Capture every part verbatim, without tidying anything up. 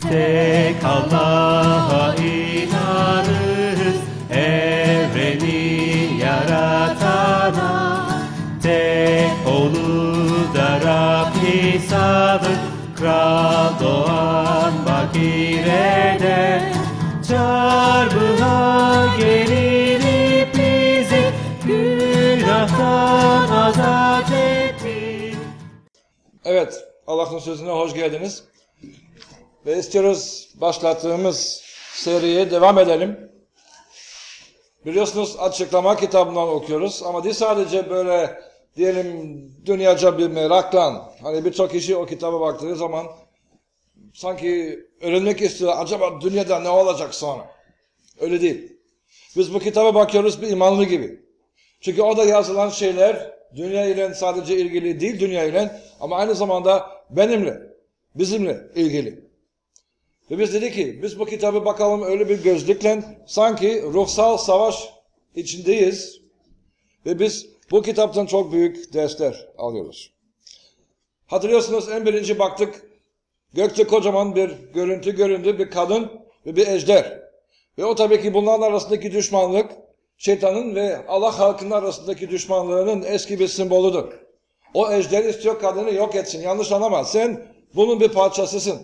Tek Allah'a inanırız, evreni yaratana. Tek Oğlu da Rab İsa'dır, Kral doğan bakirede. Çarmıha gerilip bizi günahtan azat etti. Evet, Allah'ın sözüne hoş geldiniz. Ve istiyoruz başlattığımız seriye devam edelim. Biliyorsunuz açıklama kitabından okuyoruz ama değil sadece böyle diyelim dünyaca bir merakla. Hani birçok kişi o kitaba baktığı zaman sanki öğrenmek istiyor. Acaba dünyada ne olacak sonra? Öyle değil. Biz bu kitaba bakıyoruz bir imanlı gibi. Çünkü orada yazılan şeyler dünya ile sadece ilgili değil, dünya ile ama aynı zamanda benimle, bizimle ilgili. Ve biz dedik ki biz bu kitabı bakalım öyle bir gözlükle sanki ruhsal savaş içindeyiz. Ve biz bu kitaptan çok büyük dersler alıyoruz. Hatırlıyorsunuz en birinci baktık. Gökte kocaman bir görüntü göründü, bir kadın ve bir ejder. Ve o tabii ki bunların arasındaki düşmanlık, şeytanın ve Allah halkının arasındaki düşmanlığının eski bir sembolüdür. O ejder istiyor kadını yok etsin, yanlış anlama. Sen bunun bir parçasısın.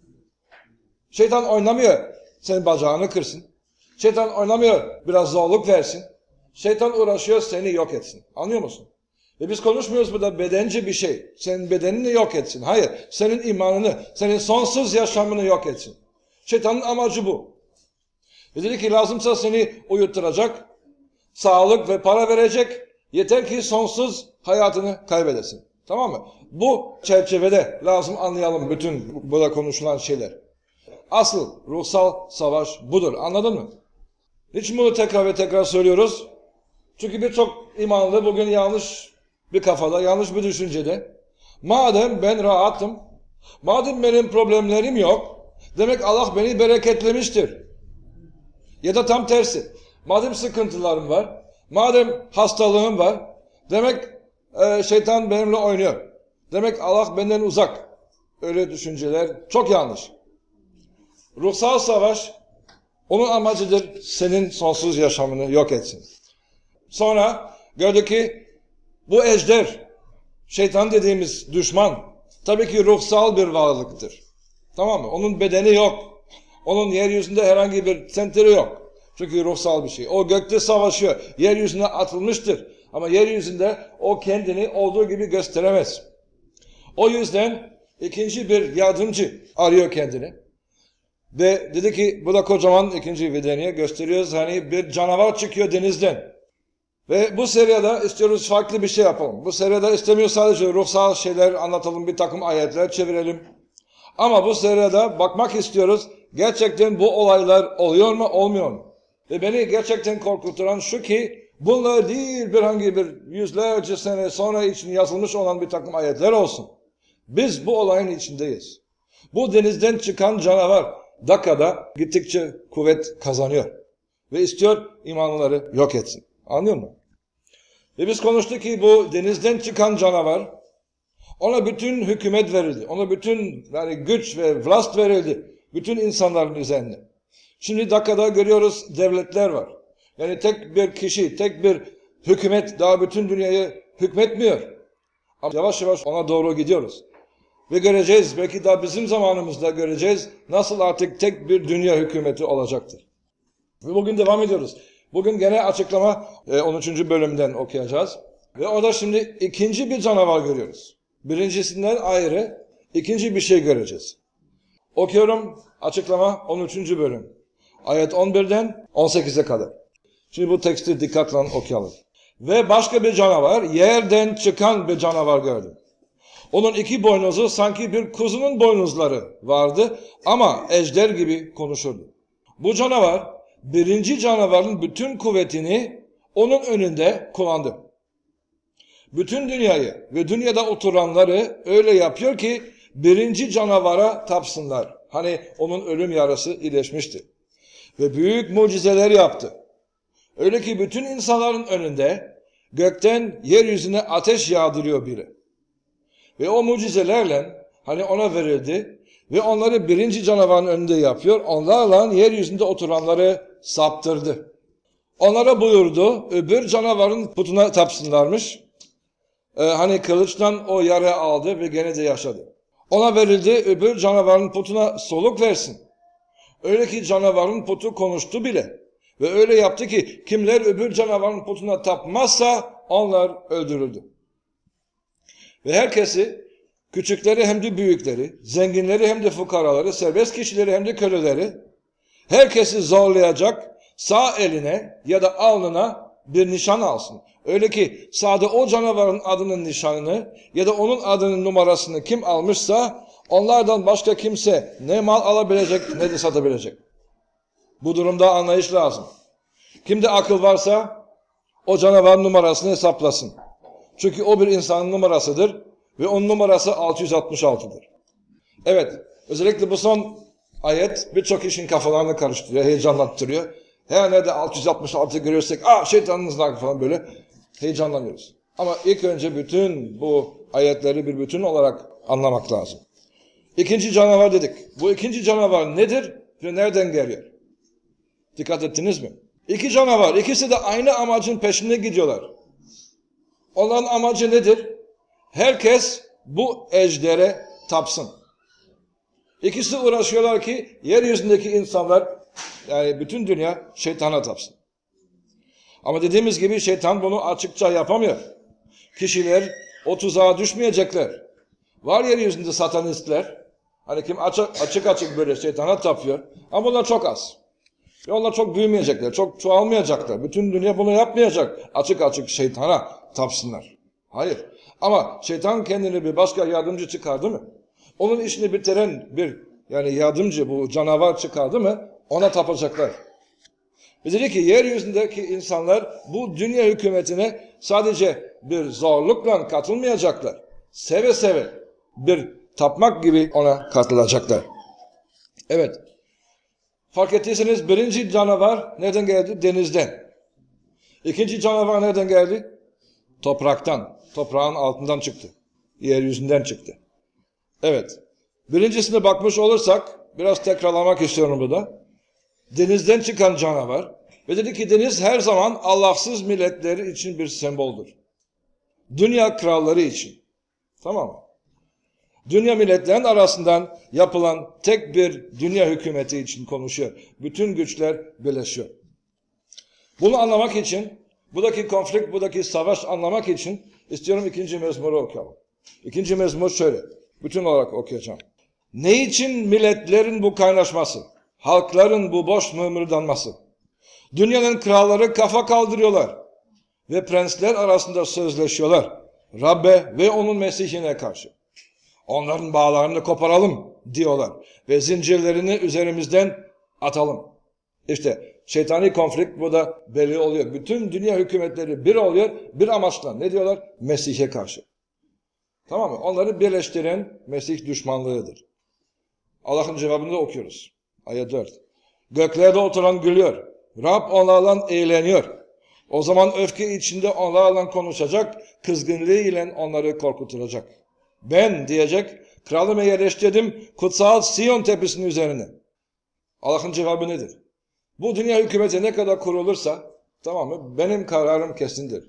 Şeytan oynamıyor, senin bacağını kırsın. Şeytan oynamıyor, biraz zorluk versin. Şeytan uğraşıyor, seni yok etsin. Anlıyor musun? Ve biz konuşmuyoruz burada bedenci bir şey. Senin bedenini yok etsin. Hayır, senin imanını, senin sonsuz yaşamını yok etsin. Şeytanın amacı bu. Ve dedi ki lazımsa seni uyutturacak, sağlık ve para verecek, yeter ki sonsuz hayatını kaybedesin. Tamam mı? Bu çerçevede lazım anlayalım bütün burada konuşulan şeyler. Asıl ruhsal savaş budur. Anladın mı? Niçin bunu tekrar ve tekrar söylüyoruz? Çünkü birçok imanlı bugün yanlış bir kafada, yanlış bir düşüncede. Madem ben rahatım, madem benim problemlerim yok, demek Allah beni bereketlemiştir. Ya da tam tersi. Madem sıkıntılarım var, madem hastalığım var, demek e, şeytan benimle oynuyor. Demek Allah benden uzak. Öyle düşünceler çok yanlış. Ruhsal savaş, onun amacıdır senin sonsuz yaşamını yok etsin. Sonra gördük ki bu ejder, şeytan dediğimiz düşman, tabii ki ruhsal bir varlıktır. Tamam mı? Onun bedeni yok. Onun yeryüzünde herhangi bir sentiri yok. Çünkü ruhsal bir şey. O gökte savaşıyor. Yeryüzüne atılmıştır. Ama yeryüzünde o kendini olduğu gibi gösteremez. O yüzden ikinci bir yardımcı arıyor kendini. Ve dedi ki bu da kocaman ikinci videoyu gösteriyoruz. Hani bir canavar çıkıyor denizden. Ve bu seride istiyoruz farklı bir şey yapalım. Bu seride istemiyoruz sadece ruhsal şeyler anlatalım, bir takım ayetler çevirelim. Ama bu seride bakmak istiyoruz. Gerçekten bu olaylar oluyor mu, olmuyor mu? Ve beni gerçekten korkuturan şu ki bunlar değil bir hangi bir yüzlerce sene sonra için yazılmış olan bir takım ayetler olsun. Biz bu olayın içindeyiz. Bu denizden çıkan canavar dakikada gittikçe kuvvet kazanıyor. Ve istiyor imanlıları yok etsin. Anlıyor musun? Ve biz konuştuk ki bu denizden çıkan canavar, ona bütün hükümet verildi. Ona bütün yani güç ve vlast verildi. Bütün insanların üzerine. Şimdi dakikada görüyoruz devletler var. Yani tek bir kişi, tek bir hükümet daha bütün dünyayı hükmetmiyor. Ama yavaş yavaş ona doğru gidiyoruz. Ve göreceğiz, belki daha bizim zamanımızda göreceğiz nasıl artık tek bir dünya hükümeti olacaktır. Ve bugün devam ediyoruz. Bugün gene açıklama on üçüncü bölümden okuyacağız. Ve orada şimdi ikinci bir canavar görüyoruz. Birincisinden ayrı ikinci bir şey göreceğiz. Okuyorum açıklama on üçüncü bölüm. Ayet on birden on sekize kadar. Şimdi bu teksti dikkatle okuyalım. Ve başka bir canavar, yerden çıkan bir canavar gördüm. Onun iki boynuzu sanki bir kuzunun boynuzları vardı ama ejder gibi konuşurdu. Bu canavar birinci canavarın bütün kuvvetini onun önünde kullandı. Bütün dünyayı ve dünyada oturanları öyle yapıyor ki birinci canavara tapsınlar. Hani onun ölüm yarası iyileşmişti. Ve büyük mucizeler yaptı. Öyle ki bütün insanların önünde gökten yeryüzüne ateş yağdırıyor biri. Ve o mucizelerle hani ona verildi Ve onları birinci canavarın önünde yapıyor. Onlarla yeryüzünde oturanları saptırdı. Onlara buyurdu, öbür canavarın putuna tapsınlarmış. Ee, hani kılıçtan o yara aldı ve gene de yaşadı. Ona verildi, öbür canavarın putuna soluk versin. Öyle ki canavarın putu konuştu bile. Ve öyle yaptı ki kimler öbür canavarın putuna tapmazsa onlar öldürüldü. Ve herkesi, küçükleri hem de büyükleri, zenginleri hem de fukaraları, serbest kişileri hem de köleleri, herkesi zorlayacak, sağ eline ya da alnına bir nişan alsın. Öyle ki sağda o canavarın adının nişanını ya da onun adının numarasını kim almışsa onlardan başka kimse ne mal alabilecek ne de satabilecek. Bu durumda anlayış lazım. Kimde akıl varsa o canavarın numarasını hesaplasın. Çünkü o bir insanın numarasıdır ve onun numarası altı yüz altmış altı'dır. Evet, özellikle bu son ayet birçok kişinin kafalarını karıştırıyor, heyecanlattırıyor. Her nerede altı yüz altmış altı görürsek, aa şeytanın znakı falan böyle heyecanlanıyoruz. Ama ilk önce bütün bu ayetleri bir bütün olarak anlamak lazım. İkinci canavar dedik. Bu ikinci canavar nedir ve nereden geliyor? Dikkat ettiniz mi? İki canavar, ikisi de aynı amacın peşinde gidiyorlar. Onların amacı nedir? Herkes bu ejdere tapsın. İkisi uğraşıyorlar ki yeryüzündeki insanlar, yani bütün dünya şeytana tapsın. Ama dediğimiz gibi şeytan bunu açıkça yapamıyor. Kişiler o tuzağa düşmeyecekler. Var yeryüzünde satanistler. Hani kim açık açık, açık böyle şeytana tapıyor. Ama bunlar çok az. Ve onlar çok büyümeyecekler, çok çoğalmayacaklar. Bütün dünya bunu yapmayacak. Açık açık şeytana tapsınlar. Hayır. Ama şeytan kendine bir başka yardımcı çıkardı mı? Onun işini bitiren bir yani yardımcı bu canavar çıkardı mı? Ona tapacaklar. Ve dedi ki yeryüzündeki insanlar bu dünya hükümetine sadece bir zorlukla katılmayacaklar. Seve seve bir tapmak gibi ona katılacaklar. Evet. Fark ettiyseniz birinci canavar nereden geldi? Denizden. İkinci canavar nereden geldi? Topraktan. Toprağın altından çıktı. Yeryüzünden çıktı. Evet. Birincisine bakmış olursak, biraz tekrarlamak istiyorum burada. Denizden çıkan canavar ve dedi ki deniz her zaman Allahsız milletleri için bir semboldür. Dünya kralları için. Tamam mı? Dünya milletlerin arasından yapılan tek bir dünya hükümeti için konuşuyor. Bütün güçler birleşiyor. Bunu anlamak için, buradaki konflikt, buradaki savaş anlamak için istiyorum ikinci mezmuru okuyalım. İkinci mezmur şöyle, bütün olarak okuyacağım. Ne için milletlerin bu kaynaşması, halkların bu boş mırmırdanması? Dünyanın kralları kafa kaldırıyorlar ve prensler arasında sözleşiyorlar. Rabbe ve onun Mesih'ine karşı. Onların bağlarını koparalım diyorlar ve zincirlerini üzerimizden atalım. İşte şeytani konflikt burada belli oluyor. Bütün dünya hükümetleri bir oluyor, bir amaçla. Ne diyorlar? Mesih'e karşı. Tamam mı? Onları birleştiren Mesih düşmanlığıdır. Allah'ın cevabını da okuyoruz. Ayet dört. Göklerde oturan gülüyor. Rab onlarla eğleniyor. O zaman öfke içinde onlarla konuşacak, kızgınlığıyla onları korkutulacak. Ben diyecek, kralımı yerleştirdim kutsal Siyon tepesinin üzerine. Allah'ın cevabı nedir? Bu dünya hükümeti ne kadar kurulursa, tamam mı? Benim kararım kesindir.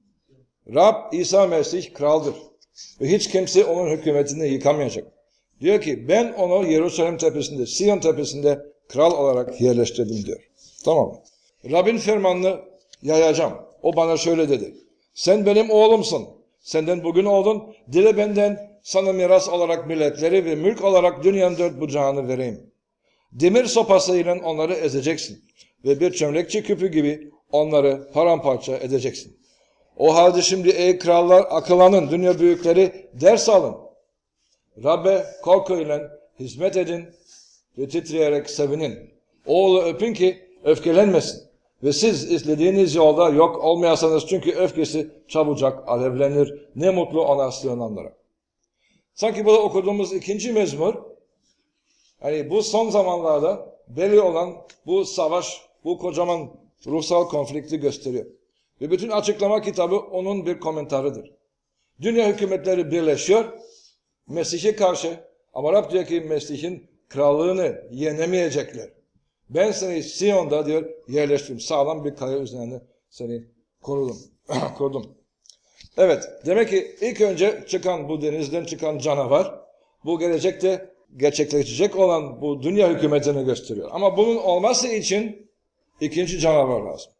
Rab İsa Mesih kraldır. Ve hiç kimse onun hükümetini yıkamayacak. Diyor ki ben onu Yerusalem tepesinde, Siyon tepesinde kral olarak yerleştirdim diyor. Tamam mı? Rabbin fermanını yayacağım. O bana şöyle dedi. Sen benim oğlumsun. Senden bugün oldun. Dile benden sana miras olarak milletleri ve mülk olarak dünyanın dört bucağını vereyim. Demir sopasıyla onları ezeceksin. Ve bir çömlekçi küpü gibi onları paramparça edeceksin. O halde şimdi ey krallar akıllanın, dünya büyükleri ders alın. Rabbe korkuyla hizmet edin ve titreyerek sevinin. Oğlu öpün ki öfkelenmesin. Ve siz izlediğiniz yolda yok olmayasanız çünkü öfkesi çabucak alevlenir. Ne mutlu ona sığınanlara. Sanki burada okuduğumuz ikinci mezmur, hani bu son zamanlarda belli olan bu savaş, bu kocaman ruhsal konflikti gösteriyor. Ve bütün açıklama kitabı onun bir komentarıdır. Dünya hükümetleri birleşiyor, Mesih'e karşı Ama Rab diyor ki Mesih'in krallığını yenemeyecekler. Ben seni Siyon'da diyor yerleştirdim. Sağlam bir kaya üzerinde seni korudum. Korudum. Evet. Demek ki ilk önce çıkan bu denizden çıkan canavar bu gelecekte gerçekleşecek olan bu dünya hükümetini gösteriyor. Ama bunun olması için ikinci canavar lazım.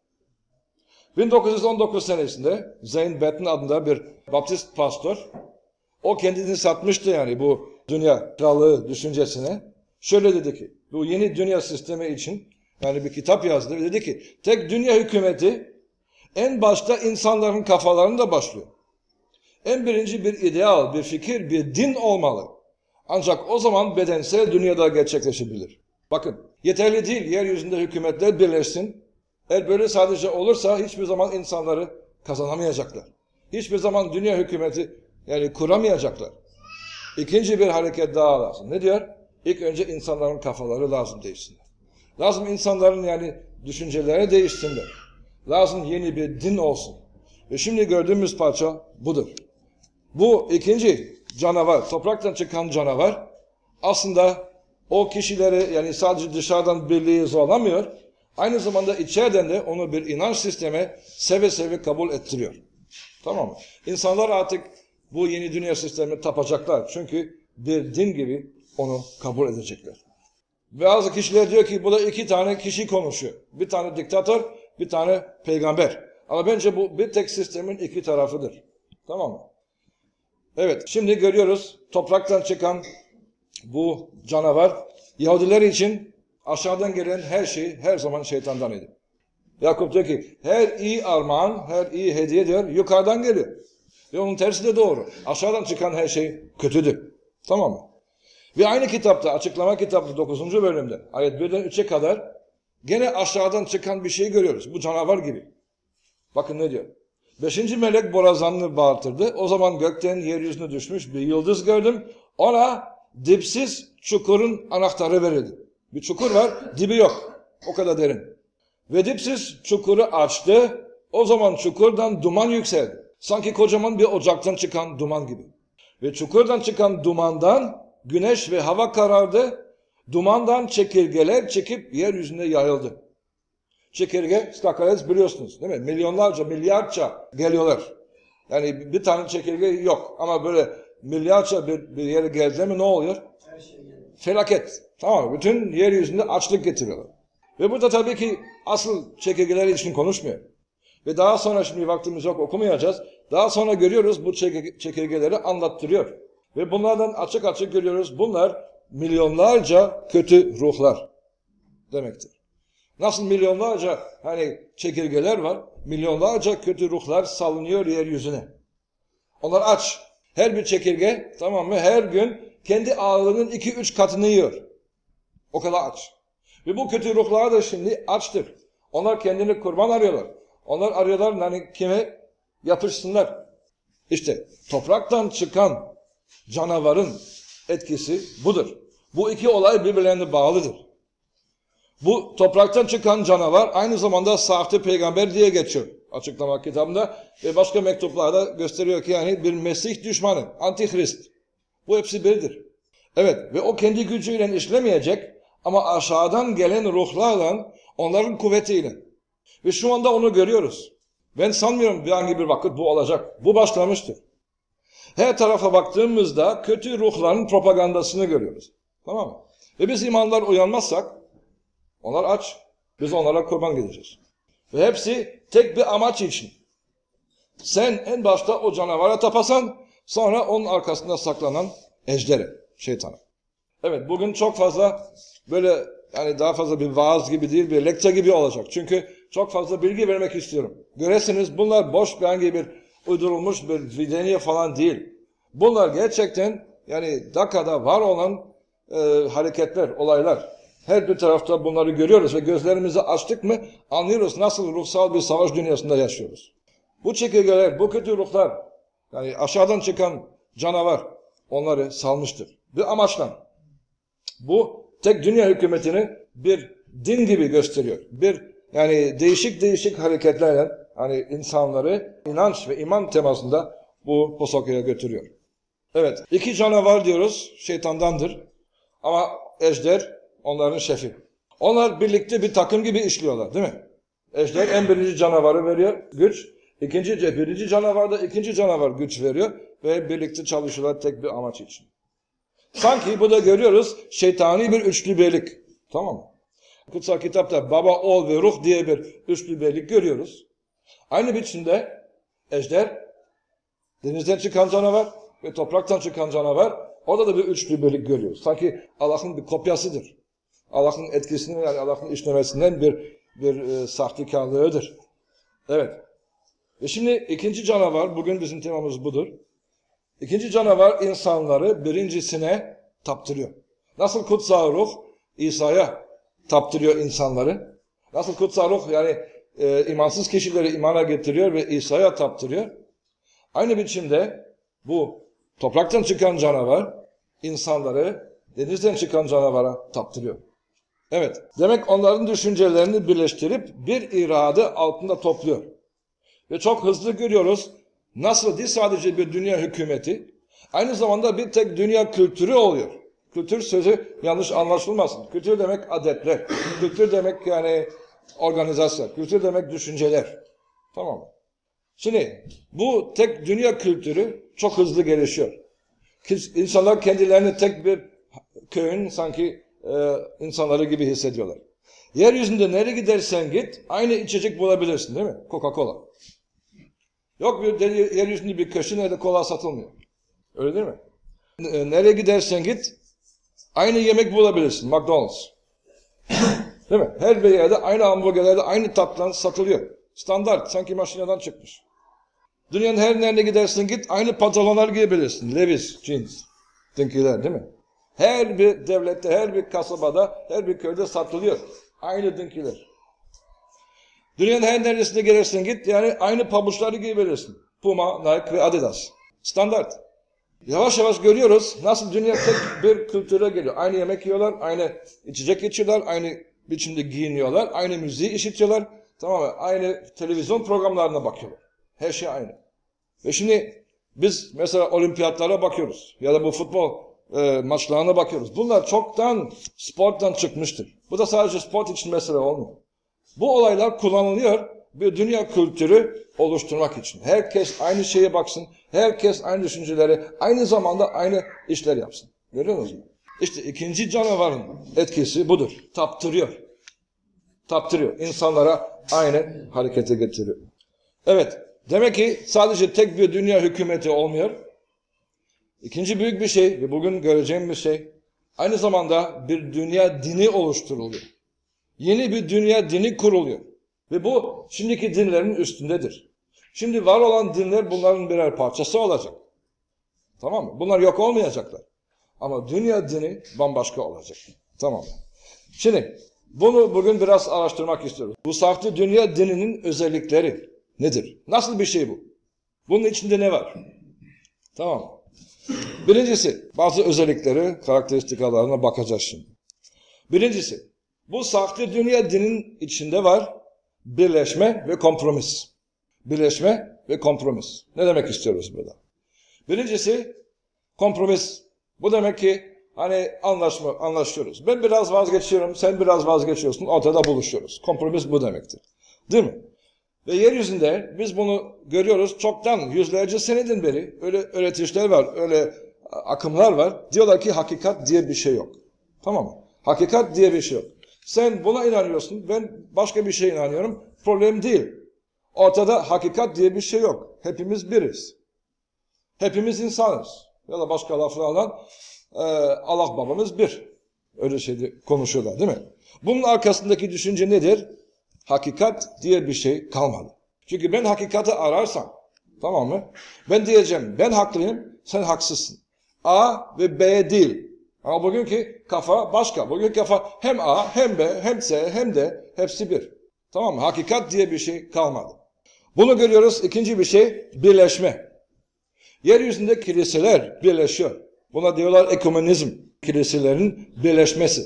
bin dokuz yüz on dokuz senesinde Zane Batten adında bir Baptist pastör, o kendini satmıştı yani bu dünya krallığı düşüncesine. Şöyle dedi ki, bu yeni dünya sistemi için yani bir kitap yazdı ve dedi ki, tek dünya hükümeti en başta insanların kafalarında başlıyor. En birinci bir ideal, bir fikir, bir din olmalı. Ancak o zaman bedensel dünyada gerçekleşebilir. Bakın, yeterli değil yeryüzünde hükümetler birleşsin. Eğer böyle sadece olursa hiçbir zaman insanları kazanamayacaklar. Hiçbir zaman dünya hükümeti yani kuramayacaklar. İkinci bir hareket daha lazım. Ne diyor? İlk önce insanların kafaları lazım değişsinler. Lazım insanların yani düşünceleri değişsinler. Lazım yeni bir din olsun. Ve şimdi gördüğümüz parça budur. Bu ikinci canavar, topraktan çıkan canavar aslında o kişileri yani sadece dışarıdan birliği zorlamıyor. Aynı zamanda içeriden de onu bir inanç sisteme seve seve kabul ettiriyor. Tamam mı? İnsanlar artık bu yeni dünya sistemine tapacaklar. Çünkü bir din gibi onu kabul edecekler. Bazı kişiler diyor ki burada iki tane kişi konuşuyor. Bir tane diktatör, bir tane peygamber. Ama bence bu bir tek sistemin iki tarafıdır. Tamam mı? Evet, şimdi görüyoruz topraktan çıkan bu canavar Yahudiler için aşağıdan gelen her şey her zaman şeytandan idi. Yakup diyor ki her iyi armağan, her iyi hediye diyor yukarıdan geliyor. Ve onun tersi de doğru. Aşağıdan çıkan her şey kötüdür. Tamam mı? Ve aynı kitapta, açıklama kitabı dokuzuncu bölümde ayet birden üçe kadar gene aşağıdan çıkan bir şey görüyoruz. Bu canavar gibi. Bakın ne diyor? Beşinci melek borazanını bağırtırdı. O zaman gökten yeryüzüne düşmüş bir yıldız gördüm. Ona dipsiz çukurun anahtarı verildi. Bir çukur var, dibi yok. O kadar derin. Ve dipsiz çukuru açtı. O zaman çukurdan duman yükseldi. Sanki kocaman bir ocaktan çıkan duman gibi. Ve çukurdan çıkan dumandan güneş ve hava karardı. Dumandan çekirgeler çekip yeryüzüne yayıldı. Çekirge, skakalez biliyorsunuz değil mi? Milyonlarca, milyarca geliyorlar. Yani bir tane çekirge yok. Ama böyle milyarca bir, bir yere geldi mi ne oluyor? Her şey felaket. Tamam mı? Bütün yeryüzünde açlık getiriyorlar. Ve burada tabii ki asıl çekirgeler için konuşmuyor. Ve daha sonra şimdi vaktimiz yok okumayacağız. Daha sonra görüyoruz bu çekirgeleri anlattırıyor. Ve bunlardan açık açık görüyoruz. Bunlar milyonlarca kötü ruhlar demektir. Nasıl milyonlarca hani çekirgeler var, milyonlarca kötü ruhlar salınıyor yeryüzüne. Onlar aç. Her bir çekirge tamam mı her gün kendi ağırlığının iki üç katını yiyor. O kadar aç. Ve bu kötü ruhlar da şimdi açtır. Onlar kendini kurban arıyorlar. Onlar arıyorlar yani kime yapışsınlar. İşte topraktan çıkan canavarın etkisi budur. Bu iki olay birbirlerine bağlıdır. Bu topraktan çıkan canavar aynı zamanda sahte peygamber diye geçiyor açıklama kitabında ve başka mektuplarda gösteriyor ki yani bir Mesih düşmanı, antihrist. Bu hepsi biridir. Evet ve o kendi gücüyle işlemeyecek ama aşağıdan gelen ruhlarla onların kuvvetiyle. Ve şu anda onu görüyoruz. Ben sanmıyorum bir hangi bir vakit bu olacak. Bu başlamıştır. Her tarafa baktığımızda kötü ruhların propagandasını görüyoruz. Tamam mı? Ve biz imanlar uyanmazsak onlar aç. Biz onlara kurban gideceğiz. Ve hepsi tek bir amaç için. Sen en başta o canavara tapasan sonra onun arkasında saklanan ejdere, şeytana. Evet bugün çok fazla böyle yani daha fazla bir vaaz gibi değil bir lekçe gibi olacak. Çünkü çok fazla bilgi vermek istiyorum. Göresiniz bunlar boş bir hangi bir uydurulmuş bir videniye falan değil. Bunlar gerçekten yani dakikada var olan e, hareketler, olaylar. Her bir tarafta bunları görüyoruz ve gözlerimizi açtık mı anlıyoruz nasıl ruhsal bir savaş dünyasında yaşıyoruz. Bu çekirgeler, bu kötü ruhlar yani aşağıdan çıkan canavar onları salmıştır. Bir amaçla. Bu tek dünya hükümetini bir din gibi gösteriyor. Bir yani değişik değişik hareketlerle hani insanları inanç ve iman temasında bu Posoka'ya götürüyor. Evet, iki canavar diyoruz, şeytandandır. Ama ejder onların şefi. Onlar birlikte bir takım gibi işliyorlar, değil mi? Ejder en birinci canavarı veriyor, güç. İkinci, birinci canavar da ikinci canavar güç veriyor. Ve birlikte çalışıyorlar tek bir amaç için. Sanki burada görüyoruz şeytani bir üçlü birlik. Tamam mı? Kutsal kitapta baba, oğul ve ruh diye bir üçlü birlik görüyoruz. Aynı biçimde ejder, denizden çıkan canavar ve topraktan çıkan canavar, orada da bir üçlü birlik görüyoruz. Sanki Allah'ın bir kopyasıdır. Allah'ın etkisini, yani Allah'ın işlemesinden bir bir e, sahtekarlığıdır. Evet. Ve şimdi ikinci canavar, bugün bizim temamız budur. İkinci canavar insanları birincisine taptırıyor. Nasıl kutsal ruh İsa'ya taptırıyor insanları. Nasıl kutsal ruh yani e, imansız kişileri imana getiriyor ve İsa'ya taptırıyor. Aynı biçimde bu topraktan çıkan canavar insanları denizden çıkan canavara taptırıyor. Evet, demek onların düşüncelerini birleştirip bir irade altında topluyor. Ve çok hızlı görüyoruz nasıl değil sadece bir dünya hükümeti, aynı zamanda bir tek dünya kültürü oluyor. Kültür sözü yanlış anlaşılmasın. Kültür demek adetler, kültür demek yani organizasyon, kültür demek düşünceler. Tamam mı? Şimdi bu tek dünya kültürü çok hızlı gelişiyor. İnsanlar kendilerini tek bir köyün sanki e, insanları gibi hissediyorlar. Yeryüzünde nereye gidersen git aynı içecek bulabilirsin değil mi? Coca-Cola. Yok bir yeryüzünde bir köşe nerede kola satılmıyor. Öyle değil mi? Nereye gidersen git aynı yemek bulabilirsin. McDonald's. Değil mi? Her bir yerde aynı hamburgerlerde aynı tatlan satılıyor. Standart. Sanki makineden çıkmış. Dünyanın her nereye gidersen git aynı pantolonlar giyebilirsin. Levi's jeans. Dinkiler değil mi? Her bir devlette, her bir kasabada, her bir köyde satılıyor. Aynı dinkiler. Dünyanın her neresine gelirsin git yani aynı pabuçları giyebilirsin. Puma, Nike ve Adidas. Standart. Yavaş yavaş görüyoruz nasıl dünya tek bir kültüre geliyor. Aynı yemek yiyorlar, aynı içecek içiyorlar, aynı biçimde giyiniyorlar, aynı müziği işitiyorlar. Tamam mı? Aynı televizyon programlarına bakıyorlar. Her şey aynı. Ve şimdi biz mesela olimpiyatlara bakıyoruz ya da bu futbol e, maçlarına bakıyoruz. Bunlar çoktan sporttan çıkmıştır. Bu da sadece sport için mesele olmuyor. Bu olaylar kullanılıyor bir dünya kültürü oluşturmak için. Herkes aynı şeye baksın, herkes aynı düşünceleri, aynı zamanda aynı işler yapsın. Görüyor musunuz? İşte ikinci canavarın etkisi budur. Taptırıyor. Taptırıyor. İnsanlara aynı harekete getiriyor. Evet, demek ki sadece tek bir dünya hükümeti olmuyor. İkinci büyük bir şey ve bugün göreceğim bir şey, aynı zamanda bir dünya dini oluşturuluyor. Yeni bir dünya dini kuruluyor. Ve bu şimdiki dinlerin üstündedir. Şimdi var olan dinler bunların birer parçası olacak. Tamam mı? Bunlar yok olmayacaklar. Ama dünya dini bambaşka olacak. Tamam mı? Şimdi bunu bugün biraz araştırmak istiyoruz. Bu sahte dünya dininin özellikleri nedir? Nasıl bir şey bu? Bunun içinde ne var? Tamam mı? Birincisi, bazı özellikleri, karakteristikalarına bakacağız şimdi. Birincisi, bu sahte dünya dininin içinde var birleşme ve kompromis. Birleşme ve kompromis. Ne demek istiyoruz burada? Birincisi kompromis. Bu demek ki hani anlaşma, anlaşıyoruz. Ben biraz vazgeçiyorum, sen biraz vazgeçiyorsun, ortada buluşuyoruz. Kompromis bu demektir. Değil mi? Ve yeryüzünde biz bunu görüyoruz çoktan yüzlerce seneden beri öyle öğretişler var, öyle akımlar var. Diyorlar ki hakikat diye bir şey yok. Tamam mı? Hakikat diye bir şey yok. Sen buna inanıyorsun, ben başka bir şeye inanıyorum. Problem değil. Ortada hakikat diye bir şey yok. Hepimiz biriz. Hepimiz insanız. Ya da başka laflarla e, Allah babamız bir. Öyle şeyde konuşuyorlar değil mi? Bunun arkasındaki düşünce nedir? Hakikat diye bir şey kalmadı. Çünkü ben hakikati ararsam, tamam mı? Ben diyeceğim, ben haklıyım, sen haksızsın. A ve B değil. Ama bugünkü kafa başka. Bugünkü kafa hem A, hem B, hem C, hem de hepsi bir. Tamam mı? Hakikat diye bir şey kalmadı. Bunu görüyoruz. İkinci bir şey, birleşme. Yeryüzünde kiliseler birleşiyor. Buna diyorlar ekümenizm. Kiliselerin birleşmesi.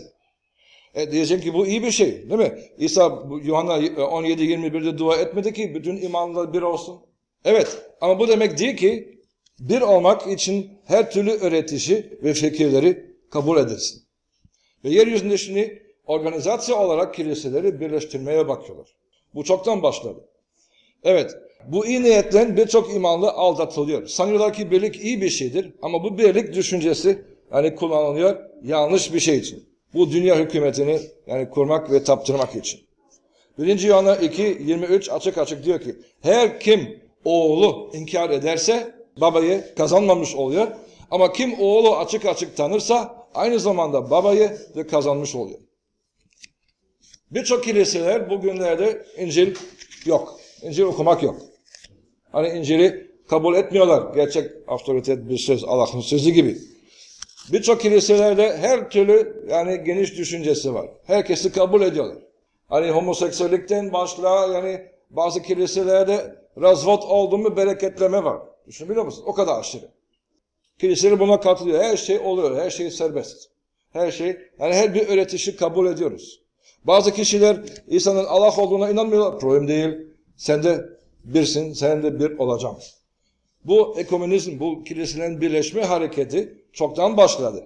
E diyeceğim ki bu iyi bir şey, değil mi? İsa Yuhanna on yedi yirmi bir'de dua etmedi ki bütün imanlar bir olsun. Evet, ama bu demek değil ki bir olmak için her türlü öğretişi ve fikirleri kabul edilsin. Ve yeryüzünde şimdi organizasyon olarak kiliseleri birleştirmeye bakıyorlar. Bu çoktan başladı. Evet, bu iyi niyetle birçok imanlı aldatılıyor. Sanıyorlar ki birlik iyi bir şeydir ama bu birlik düşüncesi yani kullanılıyor yanlış bir şey için. Bu dünya hükümetini yani kurmak ve taptırmak için. birinci Yuhanna iki yirmi üç açık açık diyor ki her kim oğlu inkar ederse babayı kazanmamış oluyor. Ama kim oğlu açık açık tanırsa aynı zamanda babayı da kazanmış oluyor. Birçok kiliseler bugünlerde İncil yok. İncil okumak yok. Hani İncil'i kabul etmiyorlar. Gerçek otorite bir söz, Allah'ın sözü gibi. Birçok kiliselerde her türlü yani geniş düşüncesi var. Herkesi kabul ediyorlar. Hani homoseksüellikten başla yani bazı kiliselerde razvot oldu mu bereketleme var. Düşünebiliyor musun? O kadar aşırı. Kiliseler buna katılıyor. Her şey oluyor. Her şey serbest. Her şey yani her bir öğretişi kabul ediyoruz. Bazı kişiler İsa'nın Allah olduğuna inanmıyorlar. Problem değil. Sen de birsin, sen de bir olacağım. Bu ekomünizm, bu kiliselerin birleşme hareketi çoktan başladı.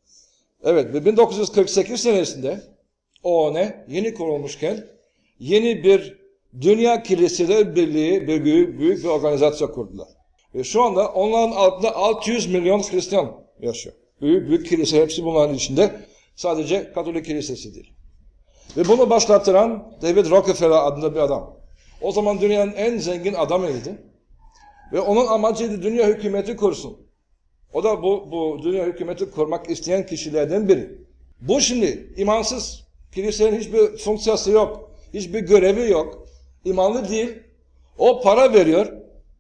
Evet, ve bin dokuz yüz kırk sekiz senesinde O N yeni kurulmuşken yeni bir Dünya Kiliseler Birliği bir büyük, büyük bir organizasyon kurdular. Ve şu anda onların altında altı yüz milyon Hristiyan yaşıyor. Büyük büyük kilise hepsi bunların içinde. Sadece Katolik kilisesi değil. Ve bunu başlattıran David Rockefeller adında bir adam. O zaman dünyanın en zengin adamıydı. Ve onun amacıydı dünya hükümeti kursun. O da bu, bu dünya hükümeti kurmak isteyen kişilerden biri. Bu şimdi imansız. Kilisenin hiçbir fonksiyonu yok. Hiçbir görevi yok. İmanlı değil. O para veriyor.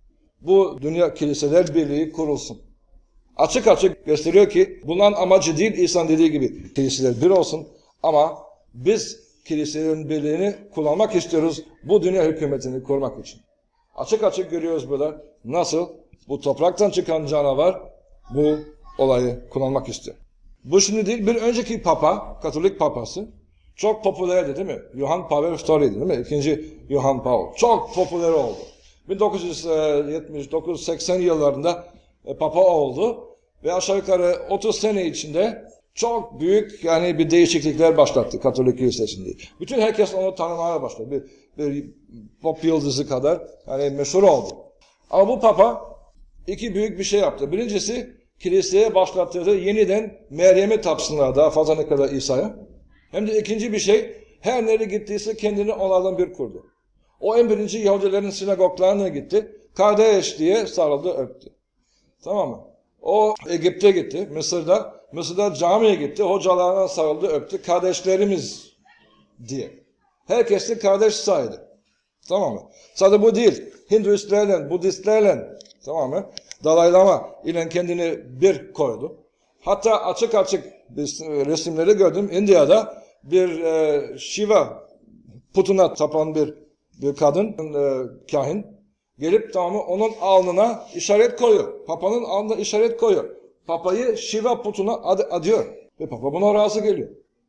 Bu Dünya Kiliseler Birliği kurulsun. Açık açık gösteriyor ki bunların amacı değil İsa'nın dediği gibi kiliseler bir olsun. Ama biz kiliselerin birliğini kullanmak istiyoruz bu dünya hükümetini kurmak için. Açık açık görüyoruz burada nasıl bu topraktan çıkan canavar bu olayı kullanmak istiyor. Bu şimdi değil bir önceki papa, Katolik papası çok popülerdi değil mi? Johann Paul Story'di değil mi? İkinci Johann Paul. Çok popüler oldu. bin dokuz yüz yetmiş dokuz seksen yıllarında papa oldu ve aşağı yukarı otuz sene içinde çok büyük yani bir değişiklikler başlattı Katolik Kilisesi'nde. Bütün herkes onu tanımaya başladı. Bir, bir pop yıldızı kadar yani meşhur oldu. Ama bu papa iki büyük bir şey yaptı. Birincisi kiliseye başlattığı yeniden Meryem'i tapsınlar daha fazla ne kadar İsa'ya. Hem de ikinci bir şey her nereye gittiyse kendini onlardan bir kurdu. O en birinci Yahudilerin sinagoglarına gitti. Kardeş diye sarıldı öptü. Tamam mı? O Egipt'e gitti. Mısır'da. Mısır'da camiye gitti. Hocalarına sarıldı öptü. Kardeşlerimiz diye. Herkesi kardeş saydı. Tamam mı? Sadece bu değil. Hinduistlerle, Budistlerle tamam mı? Dalai Lama ile kendini bir koydu. Hatta açık açık resimleri gördüm. India'da bir e, Shiva putuna tapan bir bir kadın, e, kahin gelip tamam mı onun alnına işaret koyuyor. Papa'nın alnına işaret koyuyor. Papa'yı Shiva putuna ad adıyor. Ve Papa buna razı geliyor.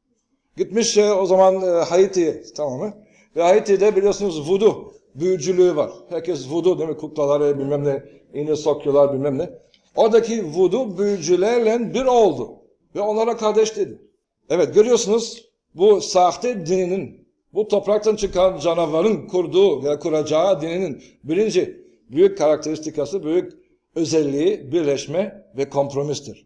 Gitmiş e, o zaman e, Haiti'ye tamam mı? Ve Haiti'de biliyorsunuz voodoo büyücülüğü var. Herkes voodoo değil mi? Kuklaları bilmem ne, iğne sokuyorlar bilmem ne. Oradaki voodoo büyücülerle bir oldu. Ve onlara kardeş dedi. Evet görüyorsunuz bu sahte dininin, bu topraktan çıkan canavarın kurduğu ya kuracağı dininin birinci büyük karakteristikası, büyük özelliği birleşme ve kompromistir.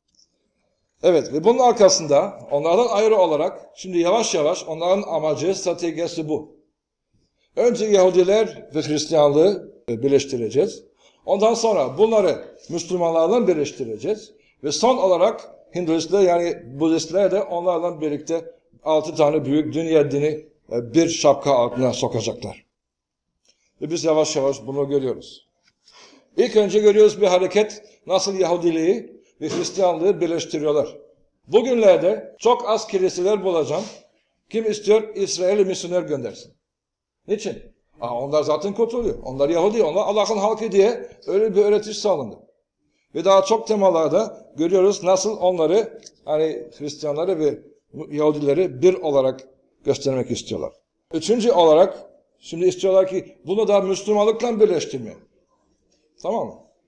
Evet ve bunun arkasında onlardan ayrı olarak şimdi yavaş yavaş onların amacı, stratejisi bu. Önce Yahudiler ve Hristiyanlığı birleştireceğiz. Ondan sonra bunları Müslümanlarla birleştireceğiz. Ve son olarak Hinduistler yani Budistler de onlarla birlikte altı tane büyük dünya dini bir şapka altına sokacaklar. Ve biz yavaş yavaş bunu görüyoruz. İlk önce görüyoruz bir hareket nasıl Yahudiliği ve Hristiyanlığı birleştiriyorlar. Bugünlerde çok az kiliseler bulacağım. Kim istiyor İsrail'e misyoner göndersin. Niçin? Aa, onlar zaten kurtuluyor. Onlar Yahudi, onlar Allah'ın halkı diye öyle bir öğretiş sağlandı. Ve daha çok temalarda görüyoruz nasıl onları hani Hristiyanları ve Yahudileri bir olarak göstermek istiyorlar. Üçüncü olarak şimdi istiyorlar ki bunu da Müslümanlıkla birleştirme. Tamam mı?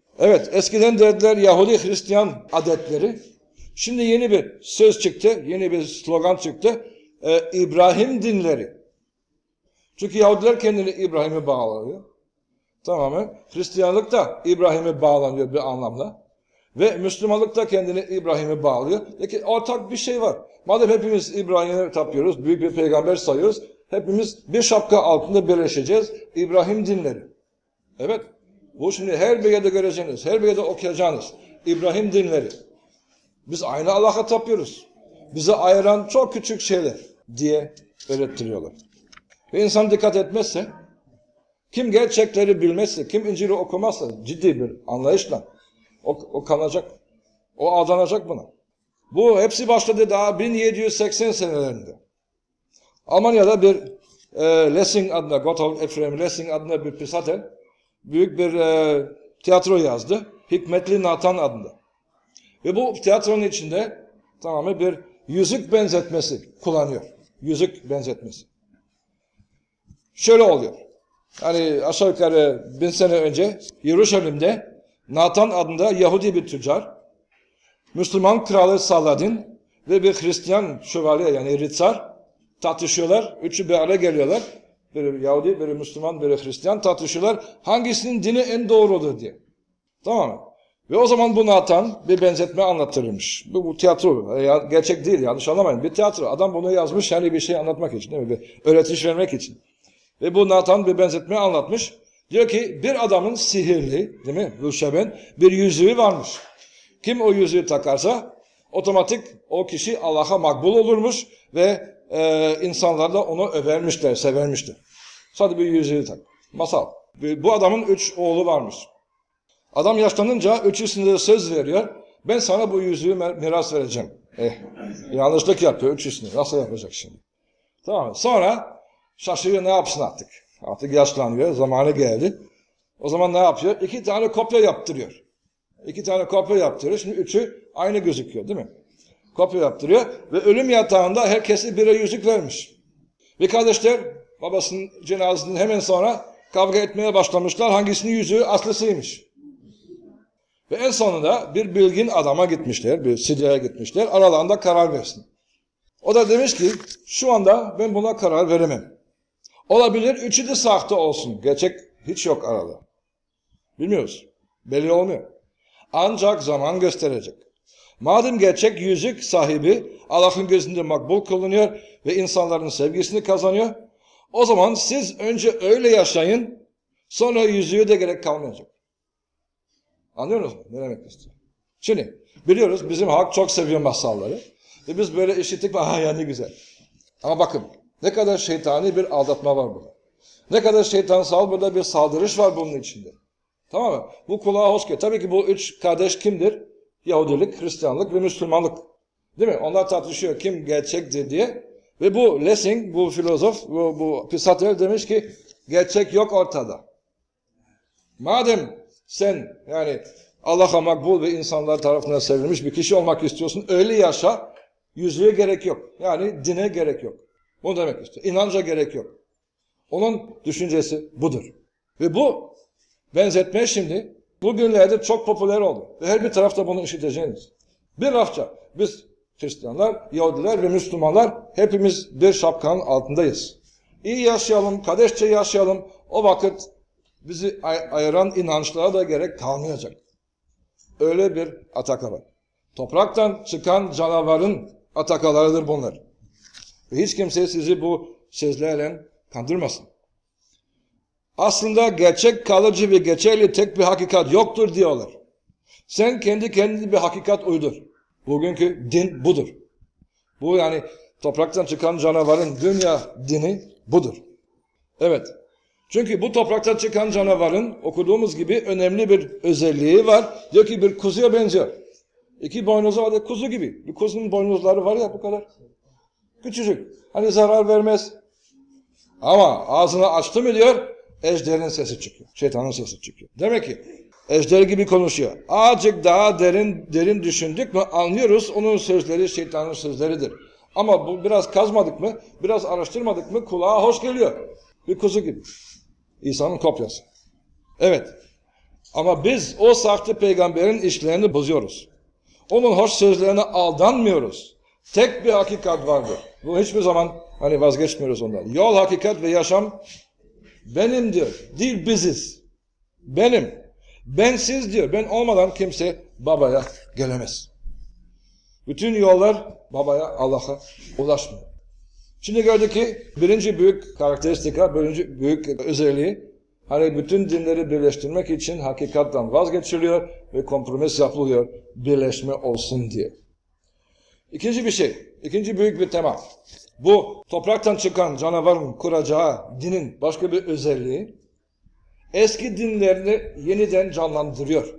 Evet, eskiden dediler Yahudi Hristiyan adetleri. Şimdi yeni bir söz çıktı, yeni bir slogan çıktı. Ee, İbrahim dinleri. Çünkü Yahudiler kendini İbrahim'e bağlıyor. Tamamen. Hristiyanlık da İbrahim'e bağlanıyor bir anlamda. Ve Müslümanlık da kendini İbrahim'e bağlıyor. Peki ortak bir şey var. Madem hepimiz İbrahim'e tapıyoruz, büyük bir peygamber sayıyoruz, hepimiz bir şapka altında birleşeceğiz. İbrahim dinleri. Evet. Bu şimdi her bir yerde göreceğiniz, her bir yerde okuyacağınız İbrahim dinleri. Biz aynı Allah'a tapıyoruz. Bizi ayıran çok küçük şeyler diye öğrettiriyorlar. Ve insan dikkat etmezse, kim gerçekleri bilmezse, kim İncil'i okumazsa ciddi bir anlayışla o, o kalacak, o aldanacak buna. Bu hepsi başladı daha bin yedi yüz seksen senelerinde. Almanya'da bir e, Lessing adına, Gotthold Ephraim Lessing adına bir psikiyater büyük bir e, tiyatro yazdı. Hikmetli Nathan adında. Ve bu tiyatronun içinde tamamen bir yüzük benzetmesi kullanıyor. Yüzük benzetmesi. Şöyle oluyor. Yani aşağı yukarı bin sene önce Yeruşalim'de Nathan adında Yahudi bir tüccar, Müslüman kralı Saladin ve bir Hristiyan şövalye yani Ritsar tartışıyorlar. Üçü bir araya geliyorlar. Biri Yahudi, biri Müslüman, biri Hristiyan tartışıyorlar. Hangisinin dini en doğrudur diye. Tamam mı? Ve o zaman bu Nathan bir benzetme anlatırmış. Bu, bu tiyatro, ya, gerçek değil, yanlış anlamayın. Bir tiyatro. Adam bunu yazmış yani bir şey anlatmak için, değil mi? Bir öğretiş vermek için. Ve bu Nathan bir benzetme anlatmış. Diyor ki bir adamın sihirli, değil mi? Gülşeben bir yüzüğü varmış. Kim o yüzüğü takarsa otomatik o kişi Allah'a makbul olurmuş ve e, insanlar da onu övermişler, severmişler. Sadece bir yüzüğü tak. Masal. Bu adamın üç oğlu varmış. Adam yaşlanınca üçüsünde de söz veriyor. Ben sana bu yüzüğü miras vereceğim. Eh, yanlışlık yapıyor üçüsünü. Nasıl yapacak şimdi? Tamam. Sonra şaşırıyor ne yapsın artık. Artık yaşlanıyor. Zamanı geldi. O zaman ne yapıyor? İki tane kopya yaptırıyor. İki tane kopya yaptırıyor. Şimdi üçü aynı gözüküyor değil mi? Kopya yaptırıyor. Ve ölüm yatağında herkese birer yüzük vermiş. Ve kardeşler babasının cenazesinden hemen sonra kavga etmeye başlamışlar. Hangisinin yüzüğü aslısıymış. Ve en sonunda bir bilgin adama gitmişler. Bir sidyaya gitmişler. Aralarında karar versin. O da demiş ki şu anda ben buna karar veremem. Olabilir üçü de sahte olsun. Gerçek hiç yok arada. Bilmiyoruz. Belli olmuyor. Ancak zaman gösterecek. Madem gerçek yüzük sahibi Allah'ın gözünde makbul kılınıyor ve insanların sevgisini kazanıyor. O zaman siz önce öyle yaşayın, sonra yüzüğe de gerek kalmayacak. Anlıyor musunuz? Ne demek istiyor? Şimdi biliyoruz bizim halk çok seviyor masalları. Ve biz böyle işittik ve aha ya ne güzel. Ama bakın ne kadar şeytani bir aldatma var burada. Ne kadar şeytansal burada bir saldırış var bunun içinde. Tamam mı? Bu kulağa hoş geliyor. Tabii ki bu üç kardeş kimdir? Yahudilik, Hristiyanlık ve Müslümanlık. Değil mi? Onlar tartışıyor kim gerçektir diye. Ve bu Lessing, bu filozof, bu, bu psikiyater demiş ki gerçek yok ortada. Madem sen yani Allah'a makbul ve insanlar tarafından sevilmiş bir kişi olmak istiyorsun, öyle yaşa, yüzüğe gerek yok. Yani dine gerek yok. Bunu demek istiyor. İnanca gerek yok. Onun düşüncesi budur. Ve bu benzetme şimdi bugünlerde çok popüler oldu. Ve her bir tarafta bunu işiteceğiniz. Bir lafça biz Hristiyanlar, Yahudiler ve Müslümanlar hepimiz bir şapkanın altındayız. İyi yaşayalım, kardeşçe yaşayalım. O vakit bizi ay- ayıran inançlara da gerek kalmayacak. Öyle bir ataka var. Topraktan çıkan canavarın atakalarıdır bunlar. Ve hiç kimse sizi bu sözlerle kandırmasın. Aslında gerçek kalıcı ve geçerli tek bir hakikat yoktur diyorlar. Sen kendi kendine bir hakikat uydur. Bugünkü din budur. Bu yani topraktan çıkan canavarın dünya dini budur. Evet. Çünkü bu topraktan çıkan canavarın okuduğumuz gibi önemli bir özelliği var. Diyor ki bir kuzuya benziyor. İki boynuzu var, kuzu gibi. Bir kuzunun boynuzları var ya bu kadar. Küçücük. Hani zarar vermez. Ama ağzını açtı mı diyor, ejderin sesi çıkıyor. Şeytanın sesi çıkıyor. Demek ki ejder gibi konuşuyor. Azıcık daha derin derin düşündük mü anlıyoruz onun sözleri şeytanın sözleridir. Ama bu biraz kazmadık mı, biraz araştırmadık mı kulağa hoş geliyor. Bir kuzu gibi. İsa'nın kopyası. Evet. Ama biz o sahte peygamberin işlerini bozuyoruz. Onun hoş sözlerine aldanmıyoruz. Tek bir hakikat vardır. Bu hiçbir zaman hani vazgeçmiyoruz ondan. Yol, hakikat ve yaşam benim diyor. Değil biziz. Benim. Bensiz diyor. Ben olmadan kimse babaya gelemez. Bütün yollar babaya, Allah'a ulaşmıyor. Şimdi gördük ki birinci büyük karakteristika, birinci büyük özelliği, hani bütün dinleri birleştirmek için hakikattan vazgeçiliyor ve kompromis yapılıyor, birleşme olsun diye. İkinci bir şey, ikinci büyük bir tema. Bu topraktan çıkan canavarın kuracağı dinin başka bir özelliği, eski dinlerini yeniden canlandırıyor.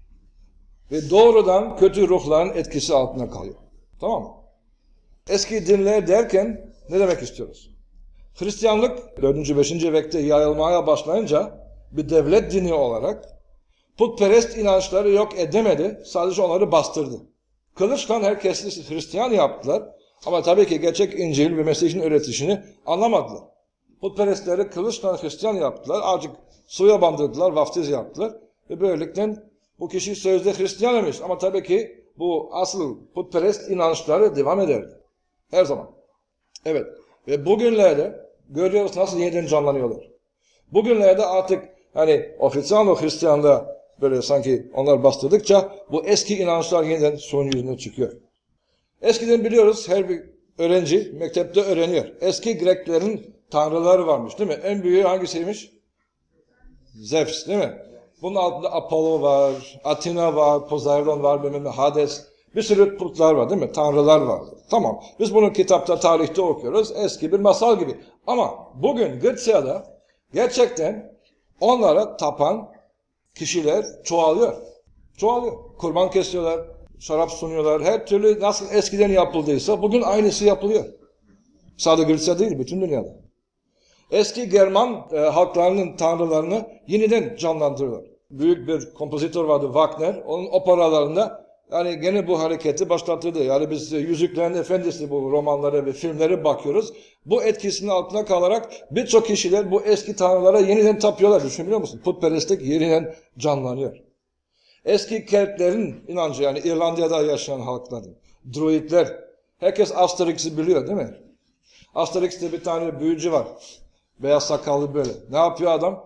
Ve doğrudan kötü ruhların etkisi altına kalıyor. Tamam mı? Eski dinler derken ne demek istiyoruz? Hristiyanlık dördüncü beşinci vekte yayılmaya başlayınca bir devlet dini olarak putperest inançları yok edemedi, sadece onları bastırdı. Kılıçla herkesi Hristiyan yaptılar ama tabii ki gerçek İncil ve Mesih'in öğretişini anlamadılar. Putperestleri kılıçla Hristiyan yaptılar, azıcık suya bandırdılar, vaftiz yaptılar ve böylelikle bu kişi sözde Hristiyanmış ama tabii ki bu asıl putperest inançları devam ederdi. Her zaman. Evet. Ve bugünlerde görüyoruz nasıl yeniden canlanıyorlar. Bugünlerde artık hani ofisyal Hristiyanlığa böyle sanki onlar bastırdıkça bu eski inançlar yeniden son yüzüne çıkıyor. Eskiden biliyoruz her bir öğrenci mektepte öğreniyor. Eski Greklerin tanrıları varmış değil mi? En büyüğü hangisiymiş? Zeus değil mi? Bunun altında Apollo var, Athena var, Poseidon var, bilmem ne, Hades. Bir sürü putlar var değil mi? Tanrılar var. Tamam. Biz bunu kitapta, tarihte okuyoruz. Eski bir masal gibi. Ama bugün Gıtsa'da gerçekten onlara tapan kişiler çoğalıyor. Çoğalıyor. Kurban kesiyorlar, şarap sunuyorlar. Her türlü nasıl eskiden yapıldıysa bugün aynısı yapılıyor. Sadece Gıtsa değil, bütün dünyada. Eski German e, halklarının tanrılarını yeniden canlandırıyorlar. Büyük bir kompozitör vardı Wagner. Onun operalarında yani gene bu hareketi başlattırdı. Yani biz Yüzüklerin Efendisi bu romanlara ve filmlere bakıyoruz. Bu etkisinin altına kalarak birçok kişiler bu eski tanrılara yeniden tapıyorlar. Düşünüyor musun? Putperestlik yeniden canlanıyor. Eski Keltlerin inancı yani İrlanda'da yaşayan halkların, Druidler. Herkes Asterix'i biliyor değil mi? Asterix'te bir tane büyücü var. Beyaz sakallı böyle. Ne yapıyor adam?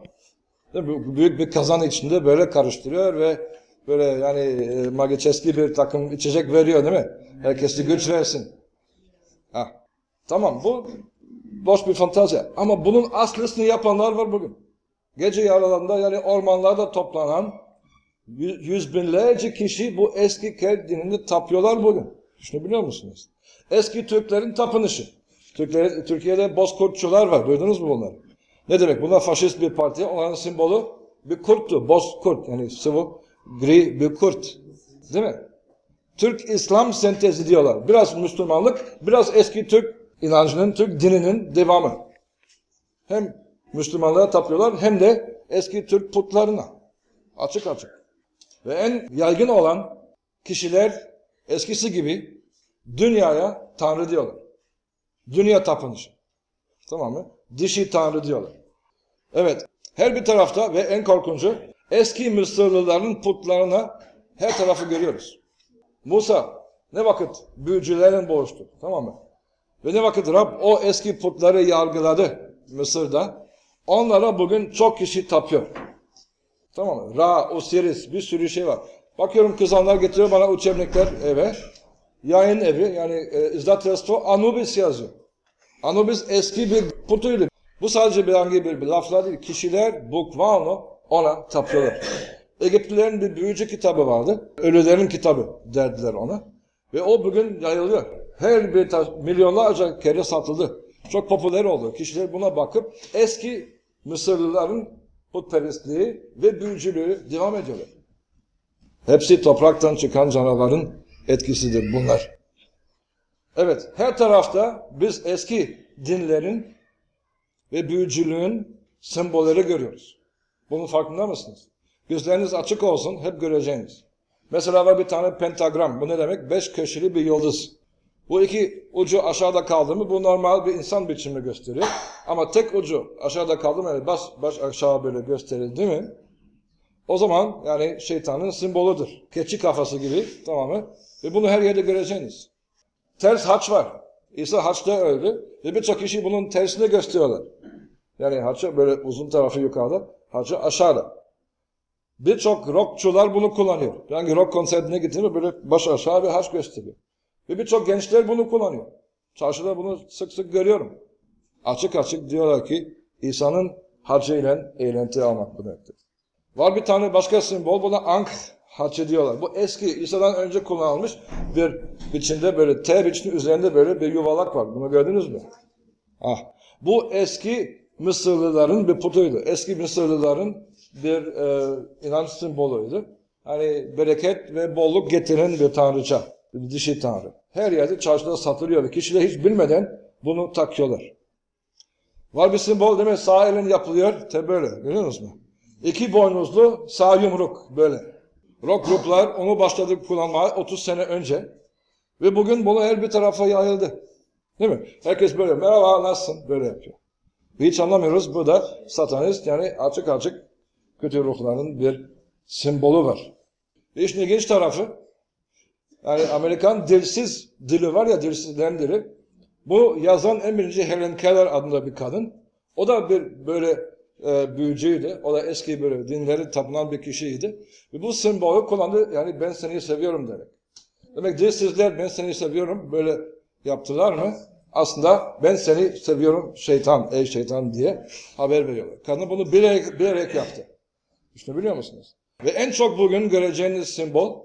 Büyük bir kazan içinde böyle karıştırıyor ve böyle yani e, Magiçeski bir takım içecek veriyor değil mi? Herkese güç versin. Ha. Tamam bu boş bir fantazi. Ama bunun aslısını yapanlar var bugün. Gece yarılarında yani ormanlarda toplanan yüz binlerce kişi bu eski Kelt dinini tapıyorlar bugün. Düşünebiliyor musunuz? Eski Türklerin tapınışı. Türkler, Türkiye'de bozkurtçular var. Duydunuz mu bunları? Ne demek? Bunlar faşist bir parti. Onların simbolü bir kurttu. Bozkurt. Yani sıvı gri bir kurt. Değil mi? Türk İslam sentezi diyorlar. Biraz Müslümanlık, biraz eski Türk inancının, Türk dininin devamı. Hem Müslümanlara tapıyorlar hem de eski Türk putlarına. Açık açık. Ve en yaygın olan kişiler eskisi gibi dünyaya tanrı diyorlar. Dünya tapınışı. Tamam mı? Dişi tanrı diyorlar. Evet. Her bir tarafta ve en korkuncu eski Mısırlıların putlarına her tarafı görüyoruz. Musa ne vakit büyücülerin boğuştu. Tamam mı? Ve ne vakit Rab o eski putları yargıladı Mısır'da. Onlara bugün çok kişi tapıyor. Tamam mı? Ra, Osiris bir sürü şey var. Bakıyorum kızanlar getiriyor bana uçemlikler eve. Yayın evi yani e, İzzat Resto Anubis yazıyor. Anubis eski bir putuydu. Bu sadece bir hangi bir, bir laflar değil. Kişiler bukvano ona tapıyorlar. Egiptlilerin bir büyücü kitabı vardı. Ölülerin kitabı derdiler ona. Ve o bugün yayılıyor. Her bir milyonlarca kere satıldı. Çok popüler oldu. Kişiler buna bakıp eski Mısırlıların putperestliği ve büyücülüğü devam ediyorlar. Hepsi topraktan çıkan canavarın etkisidir bunlar. Evet, her tarafta biz eski dinlerin ve büyücülüğün sembolleri görüyoruz. Bunun farkında mısınız? Gözleriniz açık olsun, hep göreceğiniz. Mesela var bir tane pentagram. Bu ne demek? Beş köşeli bir yıldız. Bu iki ucu aşağıda kaldı mı bu normal bir insan biçimi gösteriyor. Ama tek ucu aşağıda kaldı mı yani baş, baş aşağı böyle gösterildi mi O zaman yani şeytanın simbolüdür. Keçi kafası gibi, tamam mı? Ve bunu her yerde göreceksiniz. Ters haç var. İsa haçta öldü ve birçok kişi bunun tersini gösteriyorlar. Yani haçı böyle uzun tarafı yukarıda, haçı aşağıda. Birçok rockçular bunu kullanıyor. Yani rock konserine gittiğinde böyle baş aşağı bir haç gösteriyor. Ve birçok gençler bunu kullanıyor. Çarşıda bunu sık sık görüyorum. Açık açık diyorlar ki İsa'nın hacıyla eğlenti almak demektir. Var bir tane başka simbol, buna Ankh hacı diyorlar. Bu eski İsa'dan önce kullanılmış bir biçimde, böyle T biçimde üzerinde böyle bir yuvalak var. Bunu gördünüz mü? Ah, bu eski Mısırlıların bir putuydu. Eski Mısırlıların bir e, inanç simboluydu. Hani bereket ve bolluk getiren bir tanrıça, bir dişi tanrı. Her yerde çarşıda satılıyor ve kişiler hiç bilmeden bunu takıyorlar. Var bir simbol değil mi? Sağ elin yapılıyor. Tabi böyle. Görüyor musunuz? İki boynuzlu sağ yumruk böyle. Rock gruplar onu başladı kullanmaya otuz sene önce. Ve bugün bunu her bir tarafa yayıldı. Değil mi? Herkes böyle merhaba nasılsın? Böyle yapıyor. Hiç anlamıyoruz. Bu da satanist, yani açık açık kötü ruhların bir simbolü var. Ve işin ilginç tarafı, yani Amerikan dilsiz dili var ya, dilsizlerin dili. Bu yazan en birinci Helen Keller adında bir kadın. O da bir böyle e, büyücüydü. O da eski böyle dinleri tapınan bir kişiydi. Ve bu simbolü kullandı, yani ben seni seviyorum demek. Demek dilsizler ben seni seviyorum böyle yaptılar mı? Aslında ben seni seviyorum şeytan, ey şeytan diye haber veriyorlar. Kadın bunu bilerek, bilerek yaptı. İşte biliyor musunuz? Ve en çok bugün göreceğiniz simbol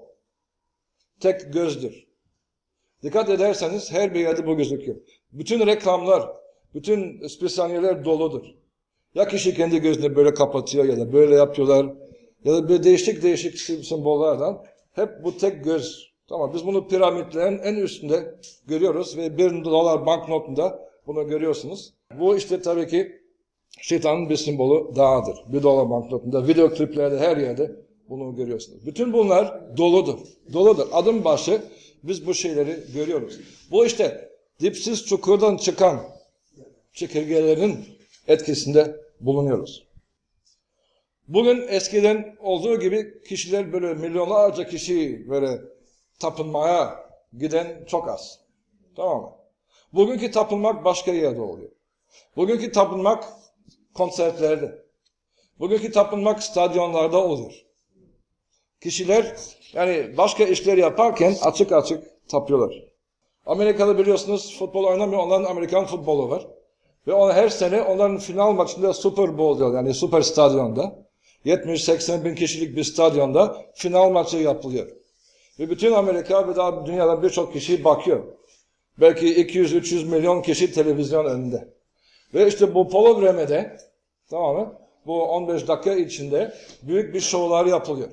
tek gözdür. Dikkat ederseniz her bir yerde bu gözüküyor. Bütün reklamlar, bütün spesiyaliteler doludur. Ya kişi kendi gözünü böyle kapatıyor ya da böyle yapıyorlar. Ya da böyle değişik değişik simbollardan hep bu tek göz. Tamam, biz bunu piramitlerin en üstünde görüyoruz ve bir dolar banknotunda bunu görüyorsunuz. Bu işte tabii ki şeytanın bir simbolü dağıdır. Bir dolar banknotunda, video kliplerde her yerde bunu görüyorsunuz. Bütün bunlar doludur. Doludur. Adım başı biz bu şeyleri görüyoruz. Bu işte dipsiz çukurdan çıkan çekirgelerin etkisinde bulunuyoruz. Bugün eskiden olduğu gibi kişiler böyle milyonlarca kişi böyle tapınmaya giden çok az. Tamam mı? Bugünkü tapınmak başka yerde oluyor. Bugünkü tapınmak konsertlerde. Bugünkü tapınmak stadyumlarda oluyor. Kişiler yani başka işler yaparken açık açık tapıyorlar. Amerika'da biliyorsunuz futbol oynamıyor. Onların Amerikan futbolu var. Ve on, her sene onların final maçında Super Bowl diyor. Yani süper stadyumda. yetmiş seksen bin kişilik bir stadyumda final maçı yapılıyor. Ve bütün Amerika ve daha dünyada birçok kişi bakıyor. Belki iki yüz üç yüz milyon kişi televizyon önünde. Ve işte bu Pologram'de, tamam mı? Bu on beş dakika içinde büyük bir şovlar yapılıyor.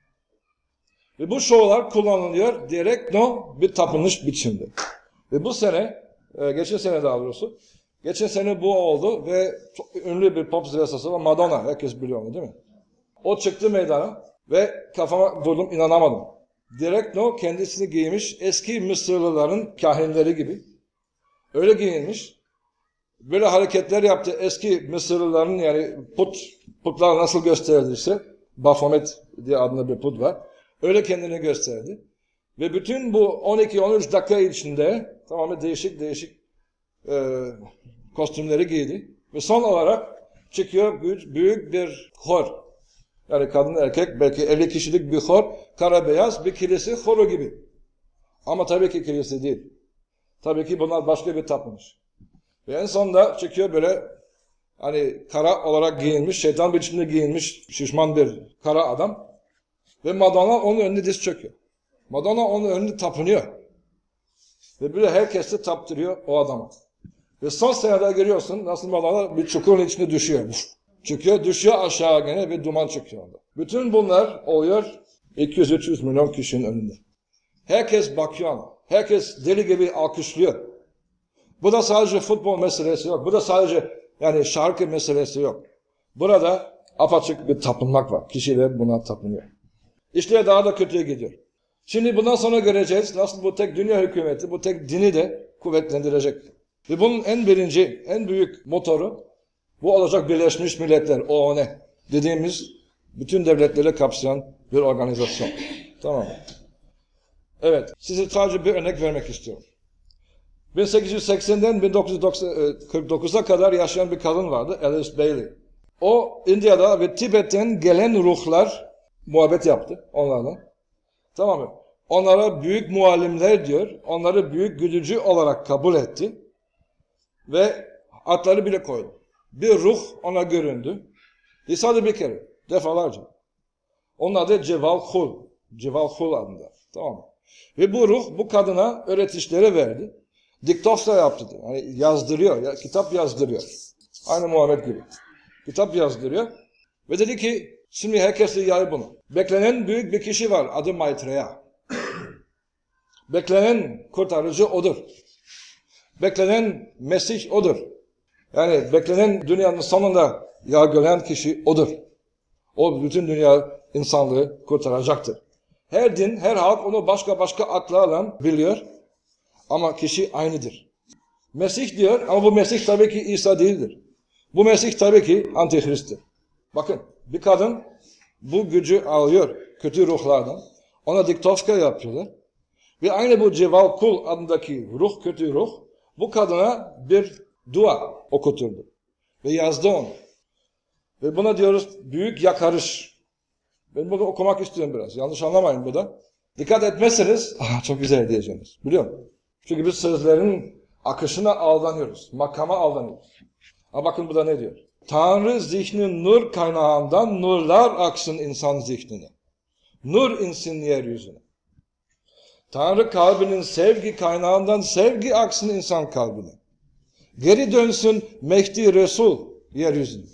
Ve bu şovlar kullanılıyor direkt no bir tapınış biçimde. Ve bu sene, geçen sene daha doğrusu, geçen sene bu oldu ve çok ünlü bir pop zivestası var, Madonna. Herkes biliyor onu değil mi? O çıktı meydana ve kafama vurdum, inanamadım. Direkt no kendisini giymiş, eski Mısırlıların kahinleri gibi. Öyle giyinmiş. Böyle hareketler yaptı. Eski Mısırlıların, yani put, putlar nasıl gösterildiyse, Baphomet diye adında bir put var. Öyle kendini gösterdi. Ve bütün bu on iki on üç dakika içinde tamamen değişik değişik e, kostümleri giydi. Ve son olarak çıkıyor büyük, büyük bir hor. Yani kadın erkek belki elli kişilik bir hor. Kara beyaz bir kilise horu gibi. Ama tabii ki kilise değil. Tabii ki bunlar başka bir tapınış. Ve en sonunda çıkıyor böyle hani kara olarak giyinmiş, şeytan biçimde giyinmiş şişman bir kara adam. Ve Madonna onun önünde diz çöküyor. Madonna onun önünde tapınıyor. Ve böyle herkes de taptırıyor o adama. Ve son senede görüyorsun nasıl Madonna bir çukurun içine düşüyor. Çıkıyor, düşüyor aşağı gene ve duman çıkıyor onda. Bütün bunlar oluyor iki yüz üç yüz milyon kişinin önünde. Herkes bakıyor ama. Herkes deli gibi alkışlıyor. Bu da sadece futbol meselesi yok. Bu da sadece yani şarkı meselesi yok. Burada apaçık bir tapınmak var. Kişiler buna tapınıyor. İşte daha da kötüye gidiyor. Şimdi bundan sonra göreceğiz nasıl bu tek dünya hükümeti, bu tek dini de kuvvetlendirecek. Ve bunun en birinci, en büyük motoru bu olacak Birleşmiş Milletler, O O N dediğimiz Bütün devletleri kapsayan bir organizasyon. Tamam mı? Evet, size sadece bir örnek vermek istiyorum. bin sekiz yüz seksenden bin dokuz yüz kırk dokuza kadar yaşayan bir kadın vardı, Alice Bailey. O India'da ve Tibet'ten gelen ruhlar muhabbet yaptı onlarla. Tamam mı? Onlara büyük muallimler diyor, onları büyük güdücü olarak kabul etti ve adları bile koydu. Bir ruh ona göründü. Sadece bir kere, defalarca. Onun adı Ceval Hul. Ceval Hul adında. Tamam mı? Ve bu ruh bu kadına öğretişleri verdi. Diktofta yaptı. Yani yazdırıyor, ya, kitap yazdırıyor. Aynı Muhammed gibi. Kitap yazdırıyor. Ve dedi ki, şimdi herkes de yay bunu. Beklenen büyük bir kişi var, adı Maitreya. Beklenen kurtarıcı odur. Beklenen Mesih odur. Yani beklenen dünyanın sonunda yargılayan kişi odur. O bütün dünya insanlığı kurtaracaktır. Her din, her halk onu başka başka adlarla biliyor. Ama kişi aynıdır. Mesih diyor ama bu Mesih tabii ki İsa değildir. Bu Mesih tabii ki Antihrist'tir. Bakın bir kadın bu gücü alıyor kötü ruhlardan. Ona diktovka yapıyorlar. Ve aynı bu Ceval Kul adındaki ruh, kötü ruh, bu kadına bir dua okuturdu. Ve yazdı onu. Ve buna diyoruz büyük yakarış. Ben bunu okumak istiyorum biraz. Yanlış anlamayın bu da. Dikkat etmezseniz, ah çok güzel diyeceksiniz. Biliyor musun? Çünkü biz sözlerin akışına aldanıyoruz. Makama aldanıyoruz. Ama bakın bu da ne diyor? Tanrı zihnin nur kaynağından nurlar aksın insan zihnine. Nur insin yeryüzüne. Tanrı kalbinin sevgi kaynağından sevgi aksın insan kalbine. Geri dönsün Mehdi Resul yeryüzüne.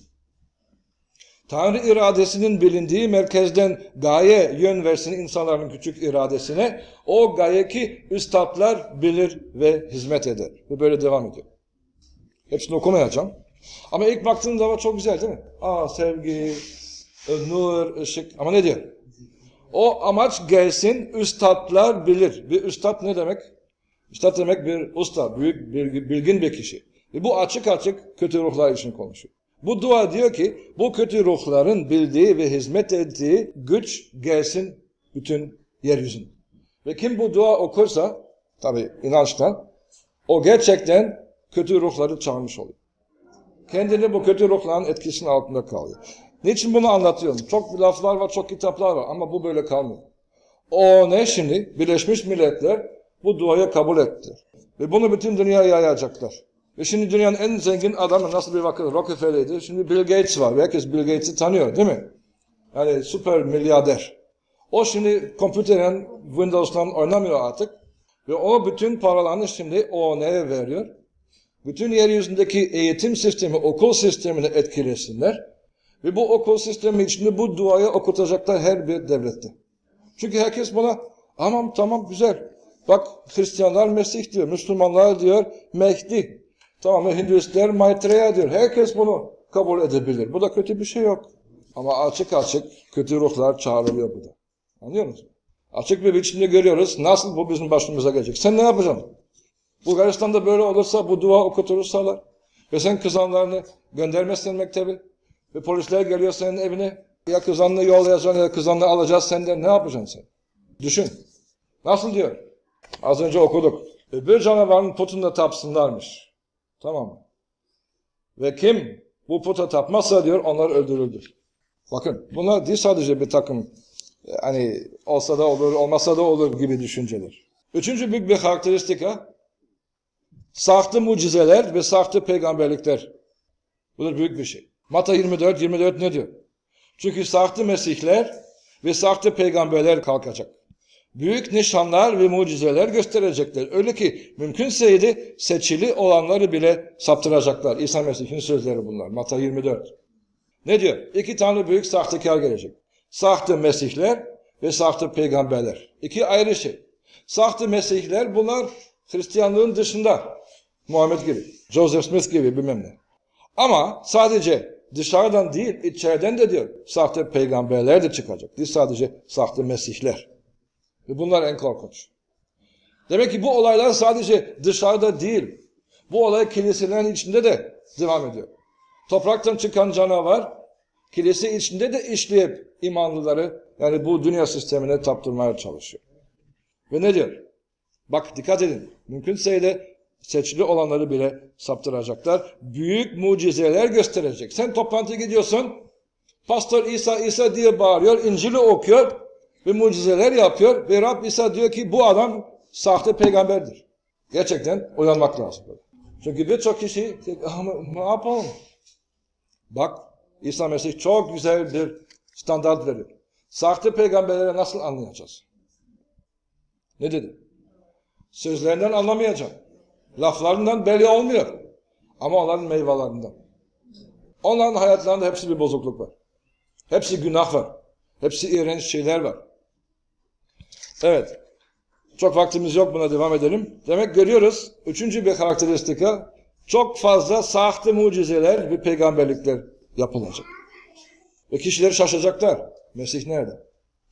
Tanrı iradesinin bilindiği merkezden gaye yön versin insanların küçük iradesine. O gaye ki üstadlar bilir ve hizmet eder. Ve böyle devam ediyor. Hepsini okumayacağım. Ama ilk baktığım zaman çok güzel değil mi? Aa sevgi, nur, ışık. Ama ne diyor? O amaç gelsin üstadlar bilir. Bir üstad ne demek? Üstad demek bir usta, büyük, bir, bilgin bir kişi. Ve bu açık açık kötü ruhlar için konuşuyor. Bu dua diyor ki bu kötü ruhların bildiği ve hizmet ettiği güç gelsin bütün yeryüzüne. Ve kim bu dua okursa tabi inançtan o gerçekten kötü ruhları çağırmış oluyor. Kendini bu kötü ruhların etkisinin altında kalıyor. Niçin bunu anlatıyorum? Çok laflar var, çok kitaplar var ama bu böyle kalmıyor. O ne şimdi? Birleşmiş Milletler bu duayı kabul etti. Ve bunu bütün dünyaya yayacaklar. Ve şimdi dünyanın en zengin adamı nasıl bir vakit Rockefeller'di. Şimdi Bill Gates var. Herkes Bill Gates'i tanıyor değil mi? Yani süper milyarder. O şimdi kompüterden, Windows'tan oynamıyor artık. Ve o bütün paralarını şimdi O N'ye veriyor. Bütün yeryüzündeki eğitim sistemi, okul sistemini etkilesinler. Ve bu okul sistemi içinde bu duayı okutacaklar her bir devlette. Çünkü herkes buna aman tamam güzel. Bak Hristiyanlar Mesih diyor, Müslümanlar diyor Mehdi. Tamam mı? Hinduistler Maitreya diyor. Herkes bunu kabul edebilir. Bu da kötü bir şey yok. Ama açık açık kötü ruhlar çağrılıyor burada. Anlıyor musun? Açık bir biçimde görüyoruz. Nasıl bu bizim başımıza gelecek? Sen ne yapacaksın? Bulgaristan'da böyle olursa bu dua okuturursalar ve sen kızanlarını göndermezsen mektebe ve polisler geliyor senin evine ya kızanını yollayacaksın ya kızanını alacağız senden ne yapacaksın sen? Düşün. Nasıl diyor? Az önce okuduk. Bir canavarın putunda tapsınlarmış. Tamam mı? Ve kim bu puta tapmazsa diyor onlar öldürüldür. Bakın bunlar değil sadece bir takım hani olsa da olur olmasa da olur gibi düşünceler. Üçüncü büyük bir karakteristika sahte mucizeler ve sahte peygamberlikler. Bu da büyük bir şey. Matta yirmi dört yirmi dört ne diyor? Çünkü sahte mesihler ve sahte peygamberler kalkacak. Büyük nişanlar ve mucizeler gösterecekler. Öyle ki mümkünseydi seçili olanları bile saptıracaklar. İsa Mesih'in sözleri bunlar. Matta yirmi dört. Ne diyor? İki tane büyük sahtekar gelecek. Sahte mesihler ve sahte peygamberler. İki ayrı şey. Sahte mesihler bunlar Hristiyanlığın dışında. Muhammed gibi, Joseph Smith gibi bilmem ne. Ama sadece dışarıdan değil, içeriden de diyor sahte peygamberler de çıkacak. Değil sadece sahte mesihler. Ve bunlar en korkunç. Demek ki bu olaylar sadece dışarıda değil. Bu olay kiliselerin içinde de devam ediyor. Topraktan çıkan canavar kilise içinde de işleyip imanlıları yani bu dünya sistemine taptırmaya çalışıyor. Ve ne diyor? Bak dikkat edin. Mümkünse de seçili olanları bile saptıracaklar. Büyük mucizeler gösterecek. Sen toplantıya gidiyorsun. Pastor İsa İsa diye bağırıyor. İncil'i okuyor. Ve mucizeler yapıyor. Ve Rab İsa diyor ki bu adam sahte peygamberdir. Gerçekten uyanmak lazım. Çünkü birçok kişi ne yapalım? Bak İsa Mesih çok güzel bir standart veriyor. Sahte peygamberleri nasıl anlayacağız? Ne dedi? Sözlerinden anlamayacağım. Laflarından belli olmuyor. Ama onların meyvelerinden. Onların hayatlarında hepsi bir bozukluk var. Hepsi günah var. Hepsi iğrenç şeyler var. Evet. Çok vaktimiz yok, buna devam edelim. Demek görüyoruz. Üçüncü bir karakteristika. Çok fazla sahte mucizeler ve peygamberlikler yapılacak. Ve kişiler şaşacaklar. Mesih nerede?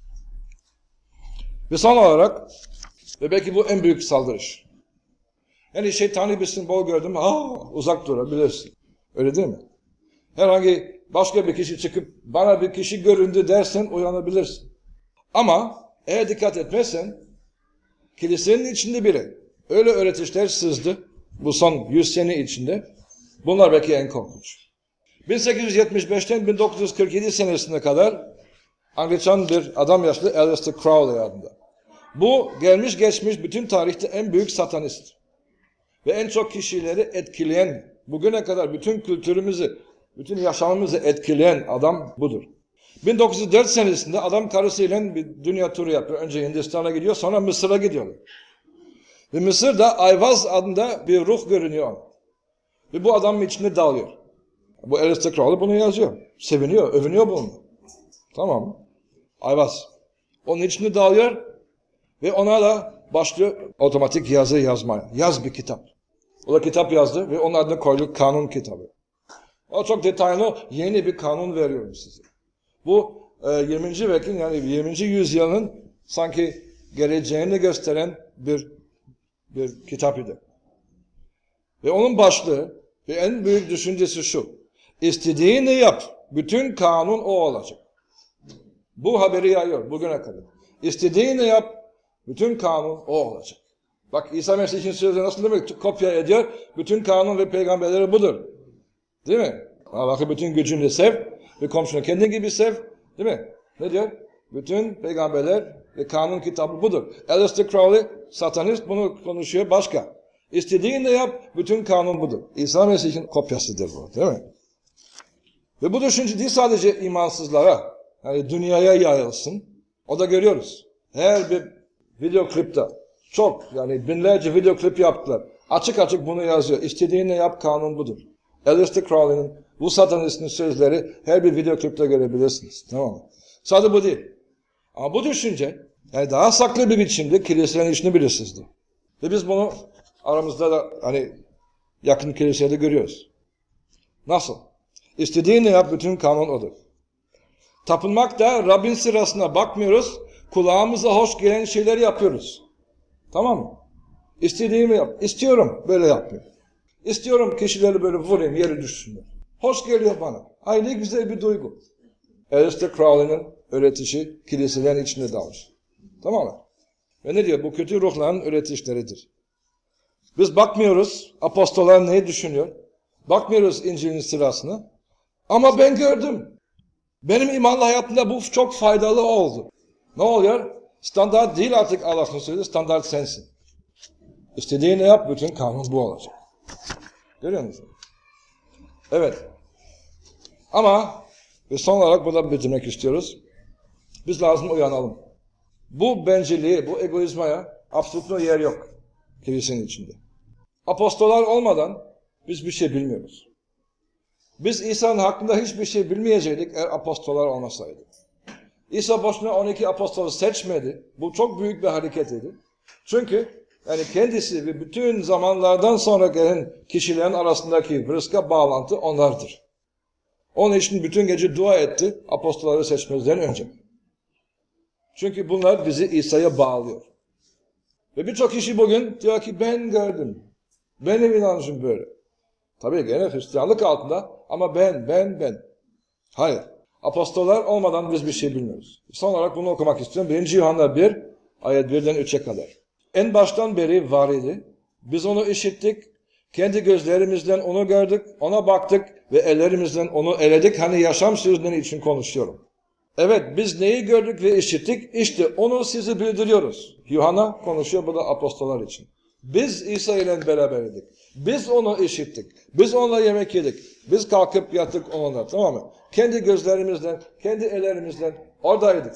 Ve son olarak ve belki bu en büyük saldırış. Yani şeytani bir simbol gördüm. Aa, uzak durabilirsin. Öyle değil mi? Herhangi başka bir kişi çıkıp bana bir kişi göründü dersen uyanabilirsin. Ama eğer dikkat etmezsen kilisenin içinde bile öyle öğretişler sızdı. Bu son yüz sene içinde. Bunlar belki en korkunç. bin sekiz yüz yetmiş beşten bin dokuz yüz kırk yedi senesine kadar Anglikan bir adam yaşlı Aleister Crowley adında. Bu gelmiş geçmiş bütün tarihte en büyük satanist. Ve en çok kişileri etkileyen, bugüne kadar bütün kültürümüzü, bütün yaşamımızı etkileyen adam budur. bin dokuz yüz dört senesinde adam karısıyla bir dünya turu yapıyor. Önce Hindistan'a gidiyor, sonra Mısır'a gidiyorlar. Ve Mısır'da Ayvaz adında bir ruh görünüyor. Ve bu adamın içinde dalıyor. Bu Aleister Crowley bunu yazıyor. Seviniyor, övünüyor bununla. Tamam mı? Ayvaz. Onun içinde dalıyor ve ona da başlıyor otomatik yazı yazmaya. Yaz bir kitap. O da kitap yazdı ve onun adını koyduk kanun kitabı. O çok detaylı yeni bir kanun veriyorum size. Bu yirminci vekin yani yirminci yüzyılın sanki geleceğini gösteren bir bir kitap idi. Ve onun başlığı ve en büyük düşüncesi şu. İstediğini yap. Bütün kanun o olacak. Bu haberi yayıyor bugüne kadar. İstediğini yap. Bütün kanun o olacak. Bak İsa Mesih'in sözü nasıl demek? Kopya ediyor. Bütün kanun ve peygamberleri budur. Değil mi? Allah'ı bütün gücünle sev ve komşunu kendin gibi sev. Değil mi? Ne diyor? Bütün peygamberler ve kanun kitabı budur. Aleister Crowley satanist bunu konuşuyor başka. İstediğini yap, bütün kanun budur. İsa Mesih'in kopyasıdır bu, değil mi? Ve bu düşünce değil sadece imansızlara, yani dünyaya yayılsın. O da görüyoruz. Her bir video klipte çok yani binlerce video klip yaptılar. Açık açık bunu yazıyor. İstediğini yap, kanun budur. Aleister Crowley'nin bu satanistin sözleri her bir video klipte görebilirsiniz. Tamam mı? Sadece bu değil. Ama bu düşünce yani daha saklı bir biçimde kilisenin işini bilirsizdi. Ve biz bunu aramızda da hani yakın kilisede görüyoruz. Nasıl? İstediğini yap, bütün kanun odur. Tapınmak da Rabbin sırasına bakmıyoruz. Kulağımıza hoş gelen şeyleri yapıyoruz. Tamam mı? İstediğimi yap. İstiyorum, böyle yapmıyorum. İstiyorum kişileri böyle vurayım, yeri düşsünler. Hoş geliyor bana. Ay ne güzel bir duygu. Aleister Crowley'nin öğretişi kiliselerin içinde dalmış. Tamam mı? Ve ne diyor? Bu kötü ruhların öğretişleridir. Biz bakmıyoruz apostollar ne düşünüyor. Bakmıyoruz İncil'in sırasına. Ama ben gördüm. Benim imanlı hayatımda bu çok faydalı oldu. Ne oluyor? Standart değil artık Allah'ın sözü, standart sensin. İstediğini yap, bütün kanun bu olacak. Görüyor musun? Evet. Ama ve son olarak burada bitirmek istiyoruz. Biz lazım uyanalım. Bu bencilliği, bu egoizmaya absolutno yer yok kilisenin içinde. Apostollar olmadan biz bir şey bilmiyoruz. Biz İsa'nın hakkında hiçbir şey bilmeyecektik eğer apostollar olmasaydı. İsa boşuna on iki apostolu seçmedi. Bu çok büyük bir hareket idi. Çünkü yani kendisi ve bütün zamanlardan sonra gelen kişilerin arasındaki rızka bağlantı onlardır. Onun için bütün gece dua etti apostolları seçmezden önce. Çünkü bunlar bizi İsa'ya bağlıyor. Ve birçok kişi bugün diyor ki ben gördüm. Benim inancım böyle. Tabii gene Hristiyanlık altında ama ben, ben, ben. Hayır. Apostollar olmadan biz bir şey bilmiyoruz. Son olarak bunu okumak istiyorum. birinci Yuhanna bir, ayet birden üçe kadar. En baştan beri var idi. Biz onu işittik. Kendi gözlerimizden onu gördük. Ona baktık ve ellerimizden onu eledik. Hani yaşam sözleri için konuşuyorum. Evet, biz neyi gördük ve işittik? İşte onu size bildiriyoruz. Yuhanna konuşuyor, bu da apostollar için. Biz İsa ile beraberdik. Biz onu işittik. Biz onunla yemek yedik. Biz kalkıp yattık onunla, tamam mı? Kendi gözlerimizden, kendi ellerimizden oradaydık.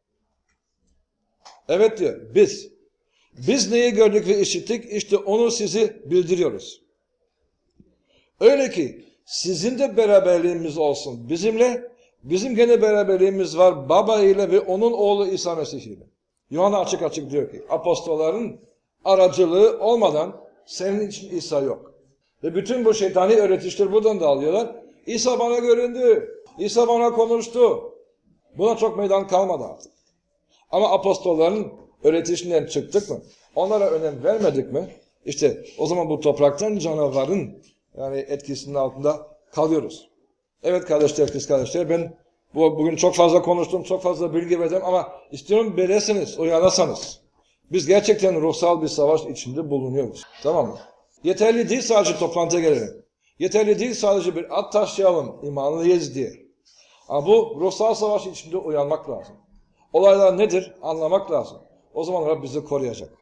Evet diyor, biz. Biz neyi gördük ve işittik? İşte onu size bildiriyoruz. Öyle ki sizin de beraberliğimiz olsun. Bizimle, bizim gene beraberliğimiz var Baba ile ve onun oğlu İsa Mesih ile. Yuhanna açık açık diyor ki, apostolların aracılığı olmadan senin için İsa yok. Ve bütün bu şeytani öğretişleri buradan da alıyorlar. İsa bana göründü. İsa bana konuştu. Buna çok meydan kalmadı artık. Ama apostolların öğretişinden çıktık mı? Onlara önem vermedik mi? İşte o zaman bu topraktan canavarın yani etkisinin altında kalıyoruz. Evet kardeşler, kız kardeşler, ben bu, bugün çok fazla konuştum, çok fazla bilgi verdim ama istiyorum belesiniz, uyanasınız. Biz gerçekten ruhsal bir savaş içinde bulunuyoruz. Tamam mı? Yeterli değil sadece toplantıya gelelim. Yeterli değil sadece bir at taşıyalım, imanlıyız diye. Ama bu ruhsal savaş içinde uyanmak lazım. Olaylar nedir? Anlamak lazım. O zaman Rab bizi koruyacak.